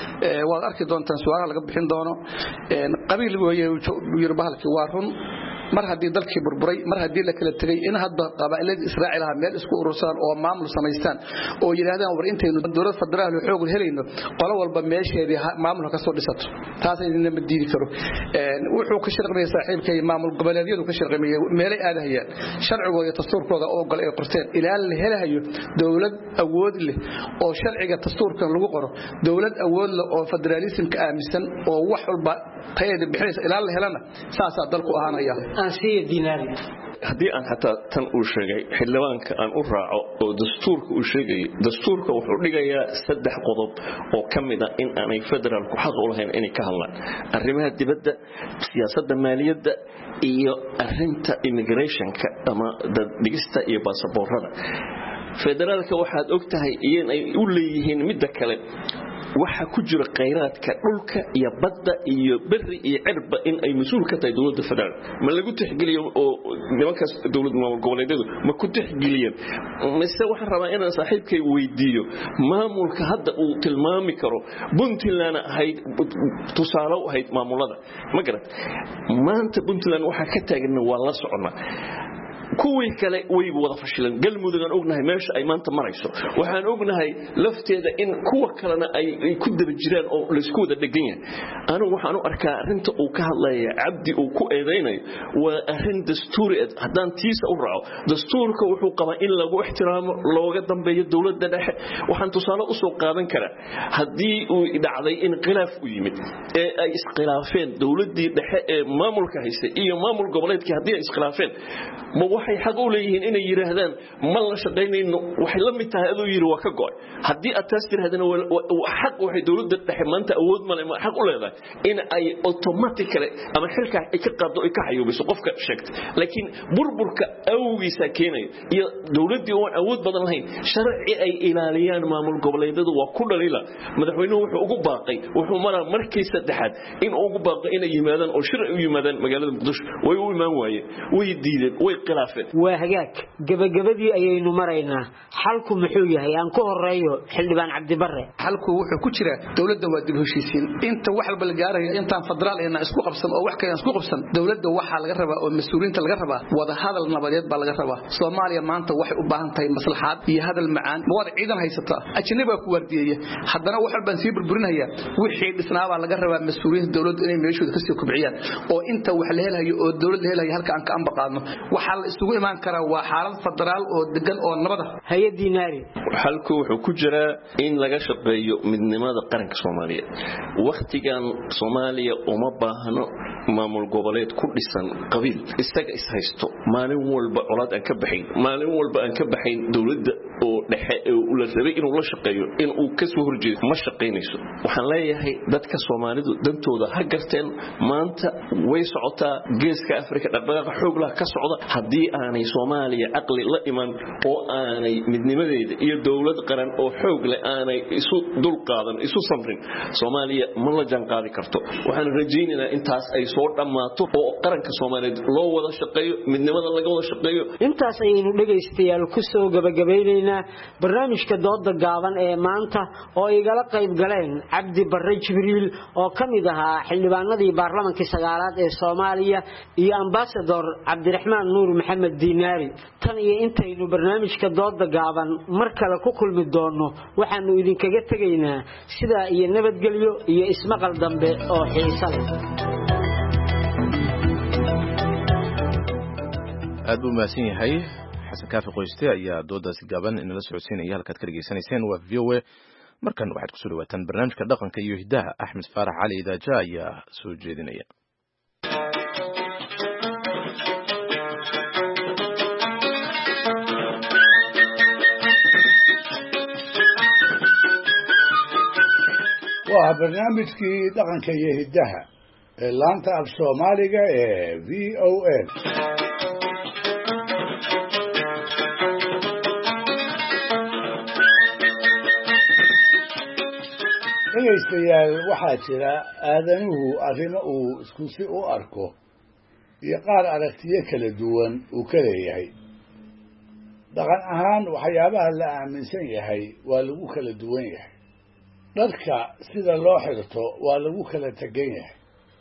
وأركض دون تنسوار لقب حين دونه قبيل ويربح لك وارهم مرة دي ضلك بربري مرة دي لك التري إن هذا قبائل إسرائيل هم مال إسكو روسان أو معمل سميستان أو يرهدان ورين تينو الدولة فدرها الحقوق الهلين قالوا والبماش هذه معمل كسر لساتر تاسع إن بدي يكرو وحقوق الشرق من صاحب كي معمل قبائليين وكشرق من مالي هذا هي شرع ويتصور كذا أو قال قرتين إلى الهلا هي دولة أود له أو شرع التصور كان لو قرأ دولة أود أو فدراليسم كأمسن أو وحول قيد بحيث إلى الهلا ساسا دلقوا أنا إياه أنسي ديناري haddii aan xataa tan uu sheegay xildhibaanka aan u raaco oo dastuurka uu sheegay dastuurka wuxuu dhigayaa 3 qodob oo kamid ah in aanay federaalku xaq u lahayn inay ka hadlaan arrimaha dibadda siyaasadda maaliyadda iyo arrinta immigrationka ama dhigista iyo baasaboorada federaalka waxaad ogtahay inay u leeyihiin midda kale waxa ku jira kheyraadka dhulka iyo badda iyo bari iyo cirba in ay mas'uul ka tahay dawladda federaal ma lagu tixgeliyo oo nimankaas dawladda maamul goboleedyadu ma ku tixgeliyeen mise waxa rabaa inaan saaxiibkay weydiiyo maamulka hadda uu tilmaami karo Puntland ahayd tusaale u ahayd maamulada ma garad maanta Puntland waxa ka taagan waa la soconaa kuwii kale way wada fashilan galmudugan ognahay meesha ay maanta marayso waxaan ognahay lafteeda in kuwa kalena ay ku daba jiraan oo la isku wada dhagan yahay anigu waxaan u arkaa arinta uu ka hadlayo Cabdi uu ku eedeynayo waa arin dastuuri haddaan tiisa u raaco dastuurka wuxuu qabaa in lagu ixtiraamo looga dambeeyo dawladda dhexe waxaan tusaale u soo qaadan karaa haddii uu dhacday in khilaaf u yimid ee ay iskhilaafeen dawladdii dhexe ee maamulka haysay iyo maamul goboleedkii haddii ay iskhilaafeen ma waxay xaq u leeyihiin inay yiraahdaan ma la shaqeynayno waxay la mid tahay adoo yiri waa ka go'ay haddii aad taas tirahdana xaq waxay dawladda dhexe maanta awood ma leh xaq u leedahay in ay automatically ama xilka ay ka qaado ay ka xayuubiso qofka sheegtay laakiin burburka awgiisa keenay iyo dawladdii oo awood badan lahayn sharci ay ilaaliyaan maamul goboleedyadu waa ku dhaliila madaxweynuhu wuxuu ugu baaqay wuxuu maraa markii saddexaad in ugu baaqay inay yimaadaan oo shir u yimaadaan magaalada Muqdisho way u imaan waayeen way diideen way waa hagaag gabagabadii ayaynu maraynaa xalku muxuu yahay aan ku horeeyo xildhibaan Cabdibare xalku wuxuu ku jira dawladda waa dib heshiisiin inta wax walba la gaarayo intaan federaal ayna isku qabsan oo wax kale isku qabsan dawladda waxa laga rabaa oo mas'uuliyiinta laga rabaa wada hadal nabadeed baa laga rabaa Soomaaliya maanta waxay u baahan tahay maslaxaad iyo hadal macaan wada ciidan haysata ajnabiga ku wardiyeeya haddana wax walba si burburinaya wixii dhisnaaba laga rabaa mas'uuliyiinta dawladda inay meeshooda ka sii kubciyaan oo inta wax la helayo oo dawladda helayo halka aan ka ambaqaadno waxa la isugu imaan karaa waa xaalad federaal oo degan oo nabada hay'adinaari halku wuxuu ku jiraa in laga shaqeeyo midnimada qaranka Soomaaliya waqtigan Soomaaliya uma baahno maamul goboleed ku dhisan qabiil isaga is haysto maalin walba colaad aan ka baxayn maalin walba aan ka baxayn dawladda oo dhexe oo la rabay inuu la shaqeeyo inuu ka soo horjeedo ma shaqeynayso waxaan leeyahay dadka Soomaalidu dantooda ha garteen maanta way socotaa geeska Afrika dhaqdhaqaaq xoog leh ka socda hadii aanay Soomaaliya aqli la iman oo aanay midnimadeeda iyo dawlad qaran oo xoog leh aanay isu dul qaadan isu samrin Soomaaliya ma la jaan qaadi karto waxaan rajaynaynaa intaas ay soo dhamaato oo qaranka Soomaaliyeed loo wada shaqeeyo midnimada laga wada shaqeeyo intaas ayaynu dhageystayaal ku soo gabagabeynayna barnaamijka dooda gaaban ee maanta oo igala qayb galeen Cabdi Barre Jibriil oo kamid ahaa xildhibaanadii baarlamaanka sagaalaad ee Soomaaliya iyo ambassador Cabdiraxmaan Nuur Maxamed Diinaari tan iyo intaynu barnaamijka dooda gaaban mar kale ku kulmi doono waxaanu idinkaga tagaynaa sida iyo nabadgelyo iyo ismaqal dambe oo xiiso leh aad buu mahadsan yahay xasan kaafi qoyste ayaa doodaasi gaaban inala socodsiinaya halkaad ka dhageysanayseen waa VOA markan waxaad ku soo dhawaataan barnaamijka dhaqanka iyo hidaha Axmed Faarax Cali Idaaja ayaa soo jeedinaya waa barnaamijkii dhaqanka iyo hidaha ee laanta af Soomaaliga ee VOA dhegaystayaal waxaa jira aadanuhu arrimo uu isku si u arko iyo qaar aragtiyo kala duwan uu ka leeyahay dhaqan ahaan waxyaabaha la aaminsan yahay waa lagu kala duwan yahay dharka sida loo xirto waa lagu kala tegan yahay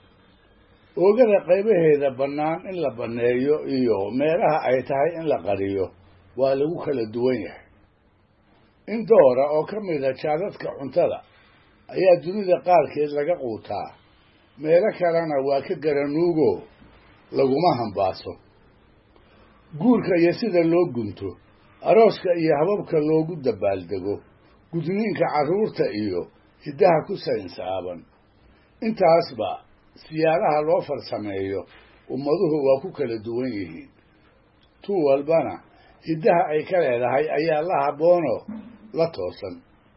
oogada qaybaheeda bannaan in la banneeyo iyo meelaha ay tahay in la qariyo waa lagu kala duwan yahay in doora oo ka mida jaadadka cuntada ayaa dunida qaarkeed laga quutaa meelo kalena waa ka garanuugo laguma hambaaso guurka iyo sida loo gunto arooska iyo hababka loogu dabaaldego gudniinka carruurta iyo hiddaha ku saynsaaban intaasba siyaalaha loo farsameeyo ummaduhu waa ku kala duwan yihiin tu walbana hiddaha ay ka leedahay ayaa la habboonoo la toosan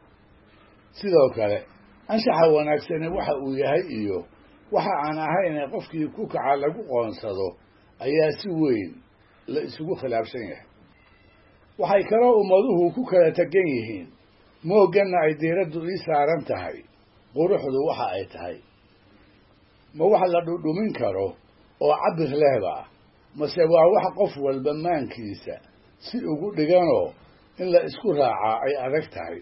sidoo kale anshaxa wanaagsani waxa uu yahay iyo waxa aan ahayn qofkii ku kaca lagu qoonsado ayaa si weyn la isugu khilaafsan yahay waxay kaloo ummaduhu ku kala tegan yihiin moogganna ay diiraddu ii saaran tahay quruxdu waxa ay tahay ma wax la dhudhumin karo oo cabir lehba mase waa wax qof walba maankiisa si ugu dhiganoo in la isku raacaa ay adag tahay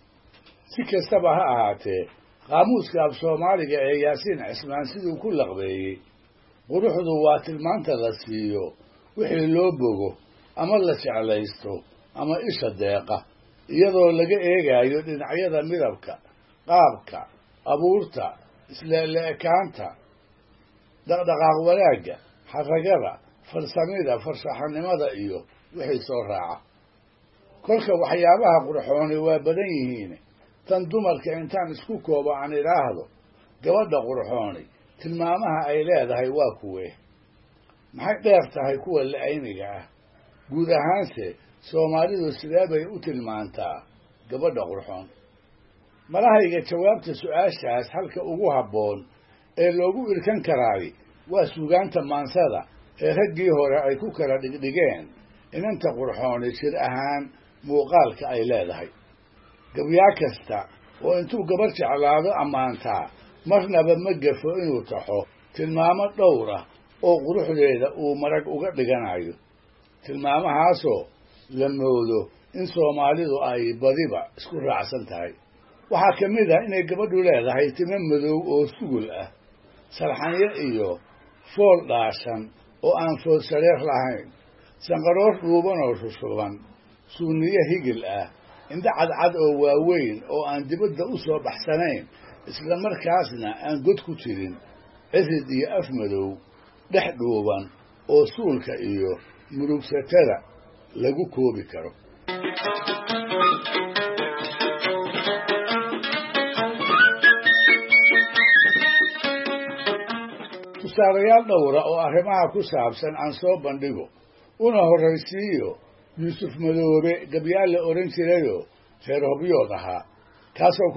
si kastaba ha ahaatee qaamuuska af Soomaaliga ee Yaasiin Cismaan siduu ku laqbeeyey quruxdu waa tilmaanta la siiyo wixii loo bogo ama la jeclaysto ama isha deeqa iyadoo laga eegayo dhinacyada midabka qaabka abuurta isleekaanta dhaqdhaqaaq wanaagga xaragada farsamada farshaxanimada iyo wixii soo raaca kolka waxyaabaha qurxooni waa badan yihiin tan dumarka intaan isku koobo aan idhaahdo gabadha qurxooni tilmaamaha ay leedahay waa kuwee maxay dheer tahay kuwa la-ayniga ah guud ahaanse Soomaalidu sidee bay u tilmaantaa gabadha qurxoon malahayga jawaabta su'aashaas halka ugu habboon ee loogu irkan karaay waa suugaanta maansada ee raggii hore ay ku kala dhigdhigeen inanta qurxooni jir ahaan muuqaalka ay leedahay gabyaa kasta oo intuu gabar jeclaado ammaantaa marnaba ma gafo inuu taxo tilmaamo dhowr ah oo quruxdeeda uu marag uga dhiganayo tilmaamahaasoo la moodo in Soomaalidu ay badiba isku raacsan tahay waxaa ka mid ah inay gabadhu leedahay timo madow oo sugul ah salxanyo iyo fool dhaashan oo aan fool sareer lahayn sanqaroor dhuuban oo shushuban suuniyo higil ah indha cadcad oo waaweyn oo aan dibadda u soo baxsanayn isla markaasna aan god ku jirin cirid iyo af madow dhex dhuuban oo suulka iyo murugsatada lagu koobi karo tusaalayaal dhowra oo arrimaha ku saabsan aan soo bandhigo una horraysiiyo yuusuf madoobe gabyaal la odhan jirayoo reer hobyood ahaa kaasoo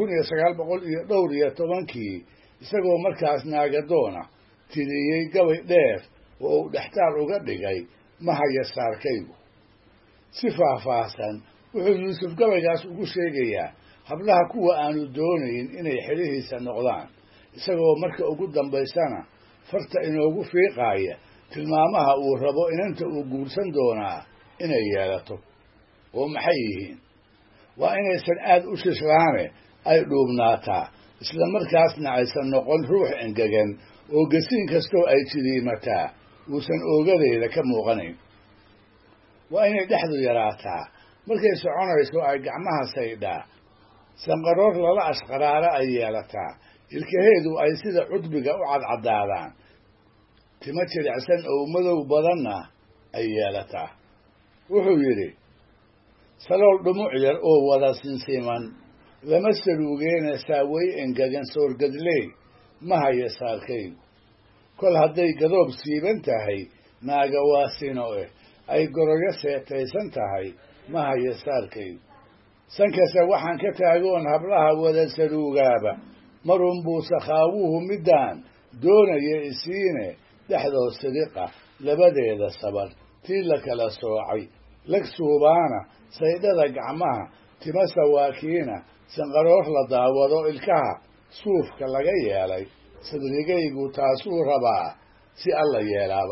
1910 isagoo markaas naagadoona tiriyey gabay dheer oo uu dhextaal uga dhigay mahaya saarkaygu si faahfaahsan wuxuu yuusuf gabaygaas ugu sheegayaa hablaha kuwa aanu doonayn inay xilihiisa noqdaan isagoo marka ugu dambaysana farta inoogu fiiqaaya tilmaamaha uu rabo inanta uu guursan doonaa inay yeelato oo maxay yihiin waa inaysan aad u shishlaane ay dhuubnaataa isla markaasna aysan noqon ruux engegan oo gasiin kastoo ay jidiimataa uusan oogadeeda ka muuqanayn waa inay dhexdu yaraataa markay soconayso ay gacmaha saydhaa sanqaroor lala ashqaraara ay yeelataa ilkaheedu ay sida cudbiga u cadcadaadaan timo jilicsan oo madow badanna ay yeelataa wuxuu yidhi salool dhumuc yar oo wada sinsiman lama saluugeena saaway engegan soorgadley ma haya saarkaygu kol hadday gadoob siiban tahay naaga waa sino ay goroyo seetaysan tahay ma haya saarkaygu sankase waxaan ka taagoon hablaha wada saluugaaba marunbuu sakhaawuhu middaan doonaya isiine dhexdood sidiqa labadeeda sabar tii la kala soocay lag suubaana saydhada gacmaha tima sawaakiina sanqaroor la daawado ilkaha suufka laga yeelay sadrigaygu taasuu rabaa si alla yeelaaba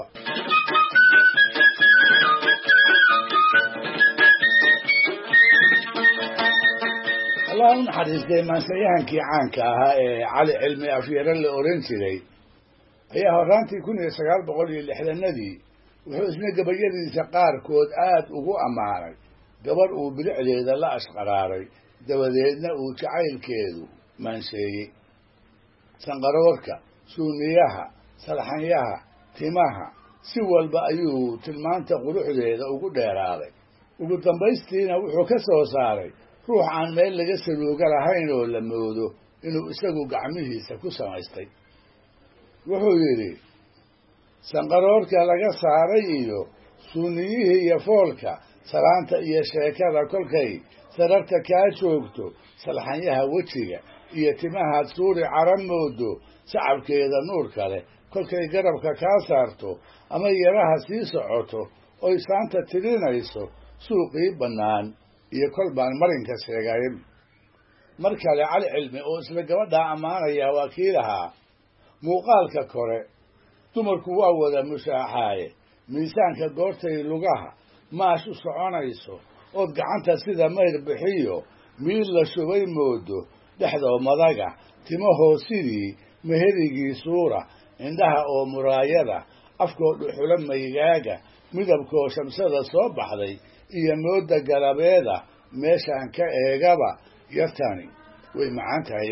allah u naxariistay maansayahankii caanka ahaa ee cali cilmi afyare la odhan jiray ayaa horraantii 1960 wuxuu isna gabayadiisa qaarkood aad ugu ammaanay gabar uu bilicdeeda la ashqaraaray dabadeedna uu jacaylkeedu maanseeyey sanqaroorka suuniyaha salxanyaha timaha si walba ayuu tilmaanta quruxdeeda ugu dheeraaday ugu dambaystiina wuxuu ka soo saaray ruux aan meel laga saluuga lahayn oo la moodo inuu isagu gacmihiisa ku samaystay wuxuu yidhi sanqaroorka laga saaray iyo suuniyihii iyo foolka salaanta iyo sheekada kolkay sararta kaa joogto salxanyaha wejiga iyo timahaad suuri carab moodo sacabkeeda nuurka leh kolkay garabka kaa saarto ama yaraha sii socoto oy saanta tirinayso suuqii bannaan iyo kol baan marinka sheegayn mar kale cali cilmi oo isla gabadhaa ammaanaya waa kii lahaa muuqaalka kore dumarku waa wada mushaaxaaye miisaanka goortay lugaha maash u soconayso ood gacanta sida mayr bixiyo miid la shubay moodo dhexdoo madaga timahoo sidii meherigii suura indhaha oo muraayada afkoo dhuxula maygaaga midabkoo shamsada soo baxday iyo mooda galabeeda meeshaan ka eegaba yartani way macaan tahay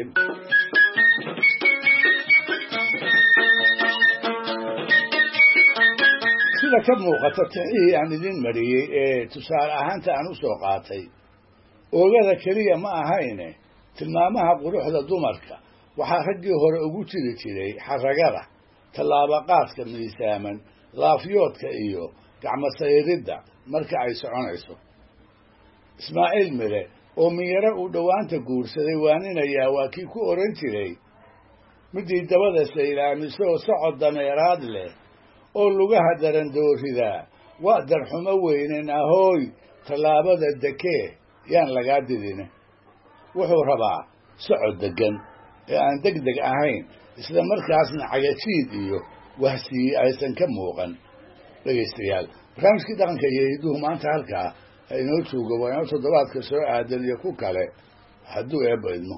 sida ka muuqata tixihii aan idin mariyey ee tusaale ahaanta aan u soo qaatay oogada keliya ma ahayne tilmaamaha quruxda dumarka waxaa raggii hore ugu jiri jiray xaragada tallaabaqaadka miisaaman laafyoodka iyo gacmo sayridda marka ay soconayso ismaaciil mire oo minyaro uu dhowaanta guursaday waaninayaa waa kii ku odhan jiray midii dabada saylaamisoo socod dameeraad leh oo lugaha darandooridaa waa darxumo weynen ahooy tallaabada dekee yaan lagaa didine wuxuu rabaa socod deggan ee aan deg deg ahayn isla markaasna cagajiid iyo wahsiyi aysan ka muuqan dhegaystayaal barnaamijkii dhaqanka iyo hidduhu maanta halkaa ha inoo joogo waa inoo toddobaadka soo aadan iyo ku kale hadduu eebba idmo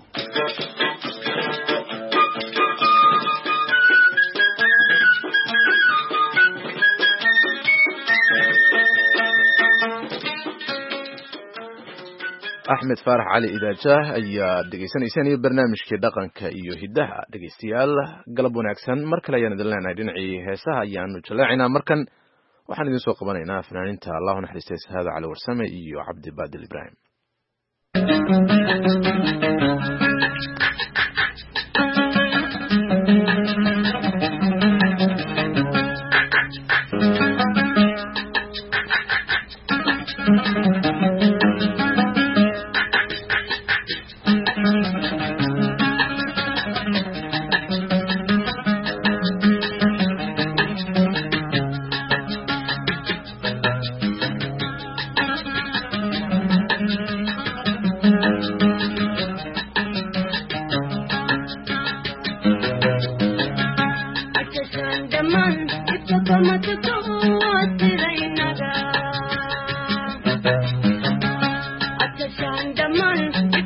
axmed faarax cali idaajaah ayaa dhegaysanaysaan iyo barnaamijkii dhaqanka iyo hiddaha dhegaystayaal galab wanaagsan mar kale ayaan idin leenahay dhinacii heesaha ayaanu jallaacinaa markan waxaan idin soo qabanaynaa fanaaniinta allahu naxariistay sahaada cali warsame iyo cabdi baadil ibraahim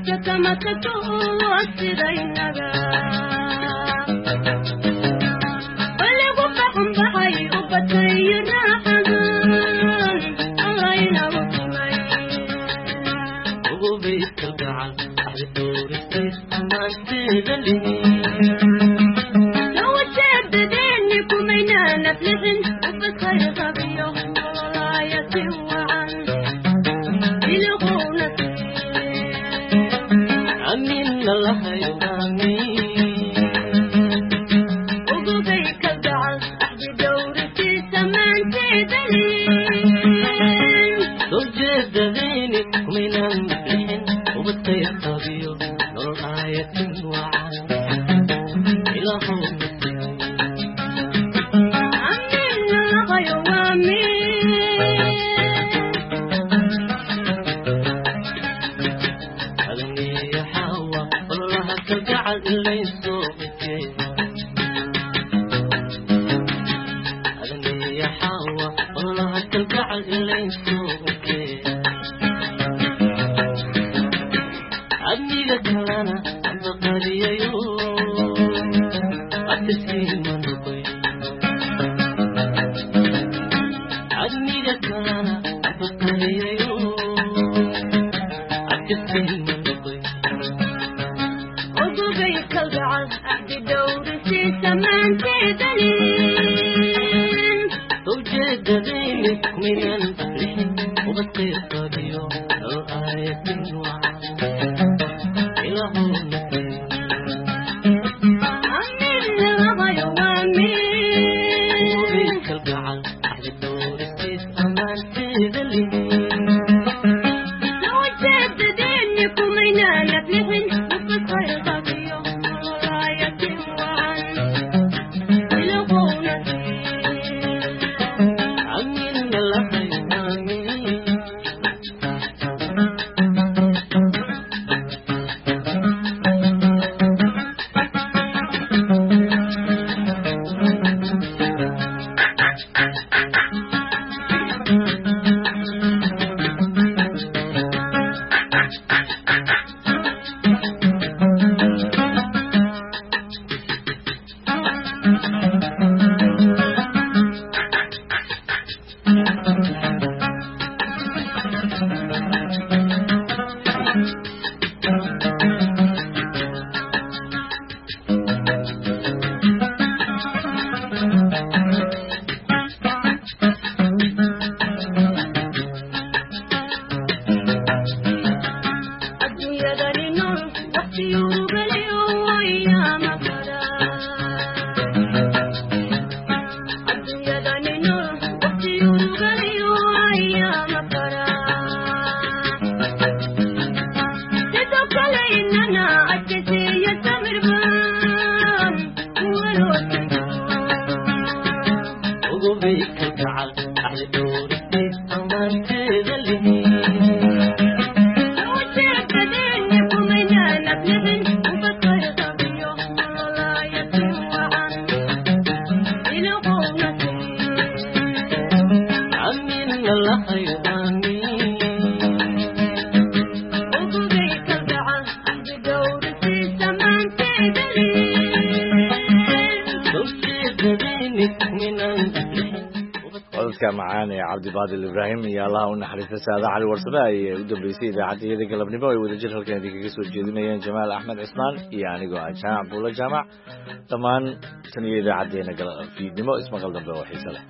معانا عبد البادل الإبراهيم يا الله ونحرث سادة علي ورسباء ودبليسي إذا عاد يدك لبنبا ويودجر هالكن ديك كسر جدينا جمال أحمد عثمان يعني قاعد جامع بولا جامع طبعا تني إذا عدينا في دماء اسمه قلدم بوحي سلام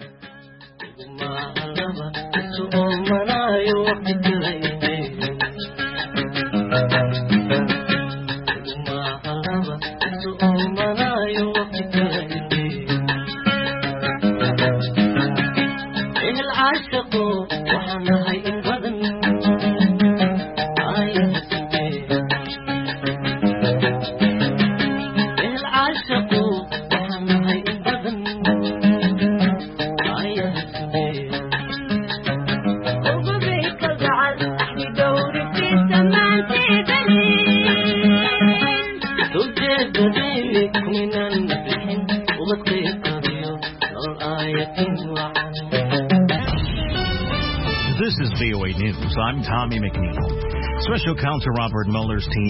This is VOA News. I'm Tommy McNeil. Special Counsel Robert Mueller's team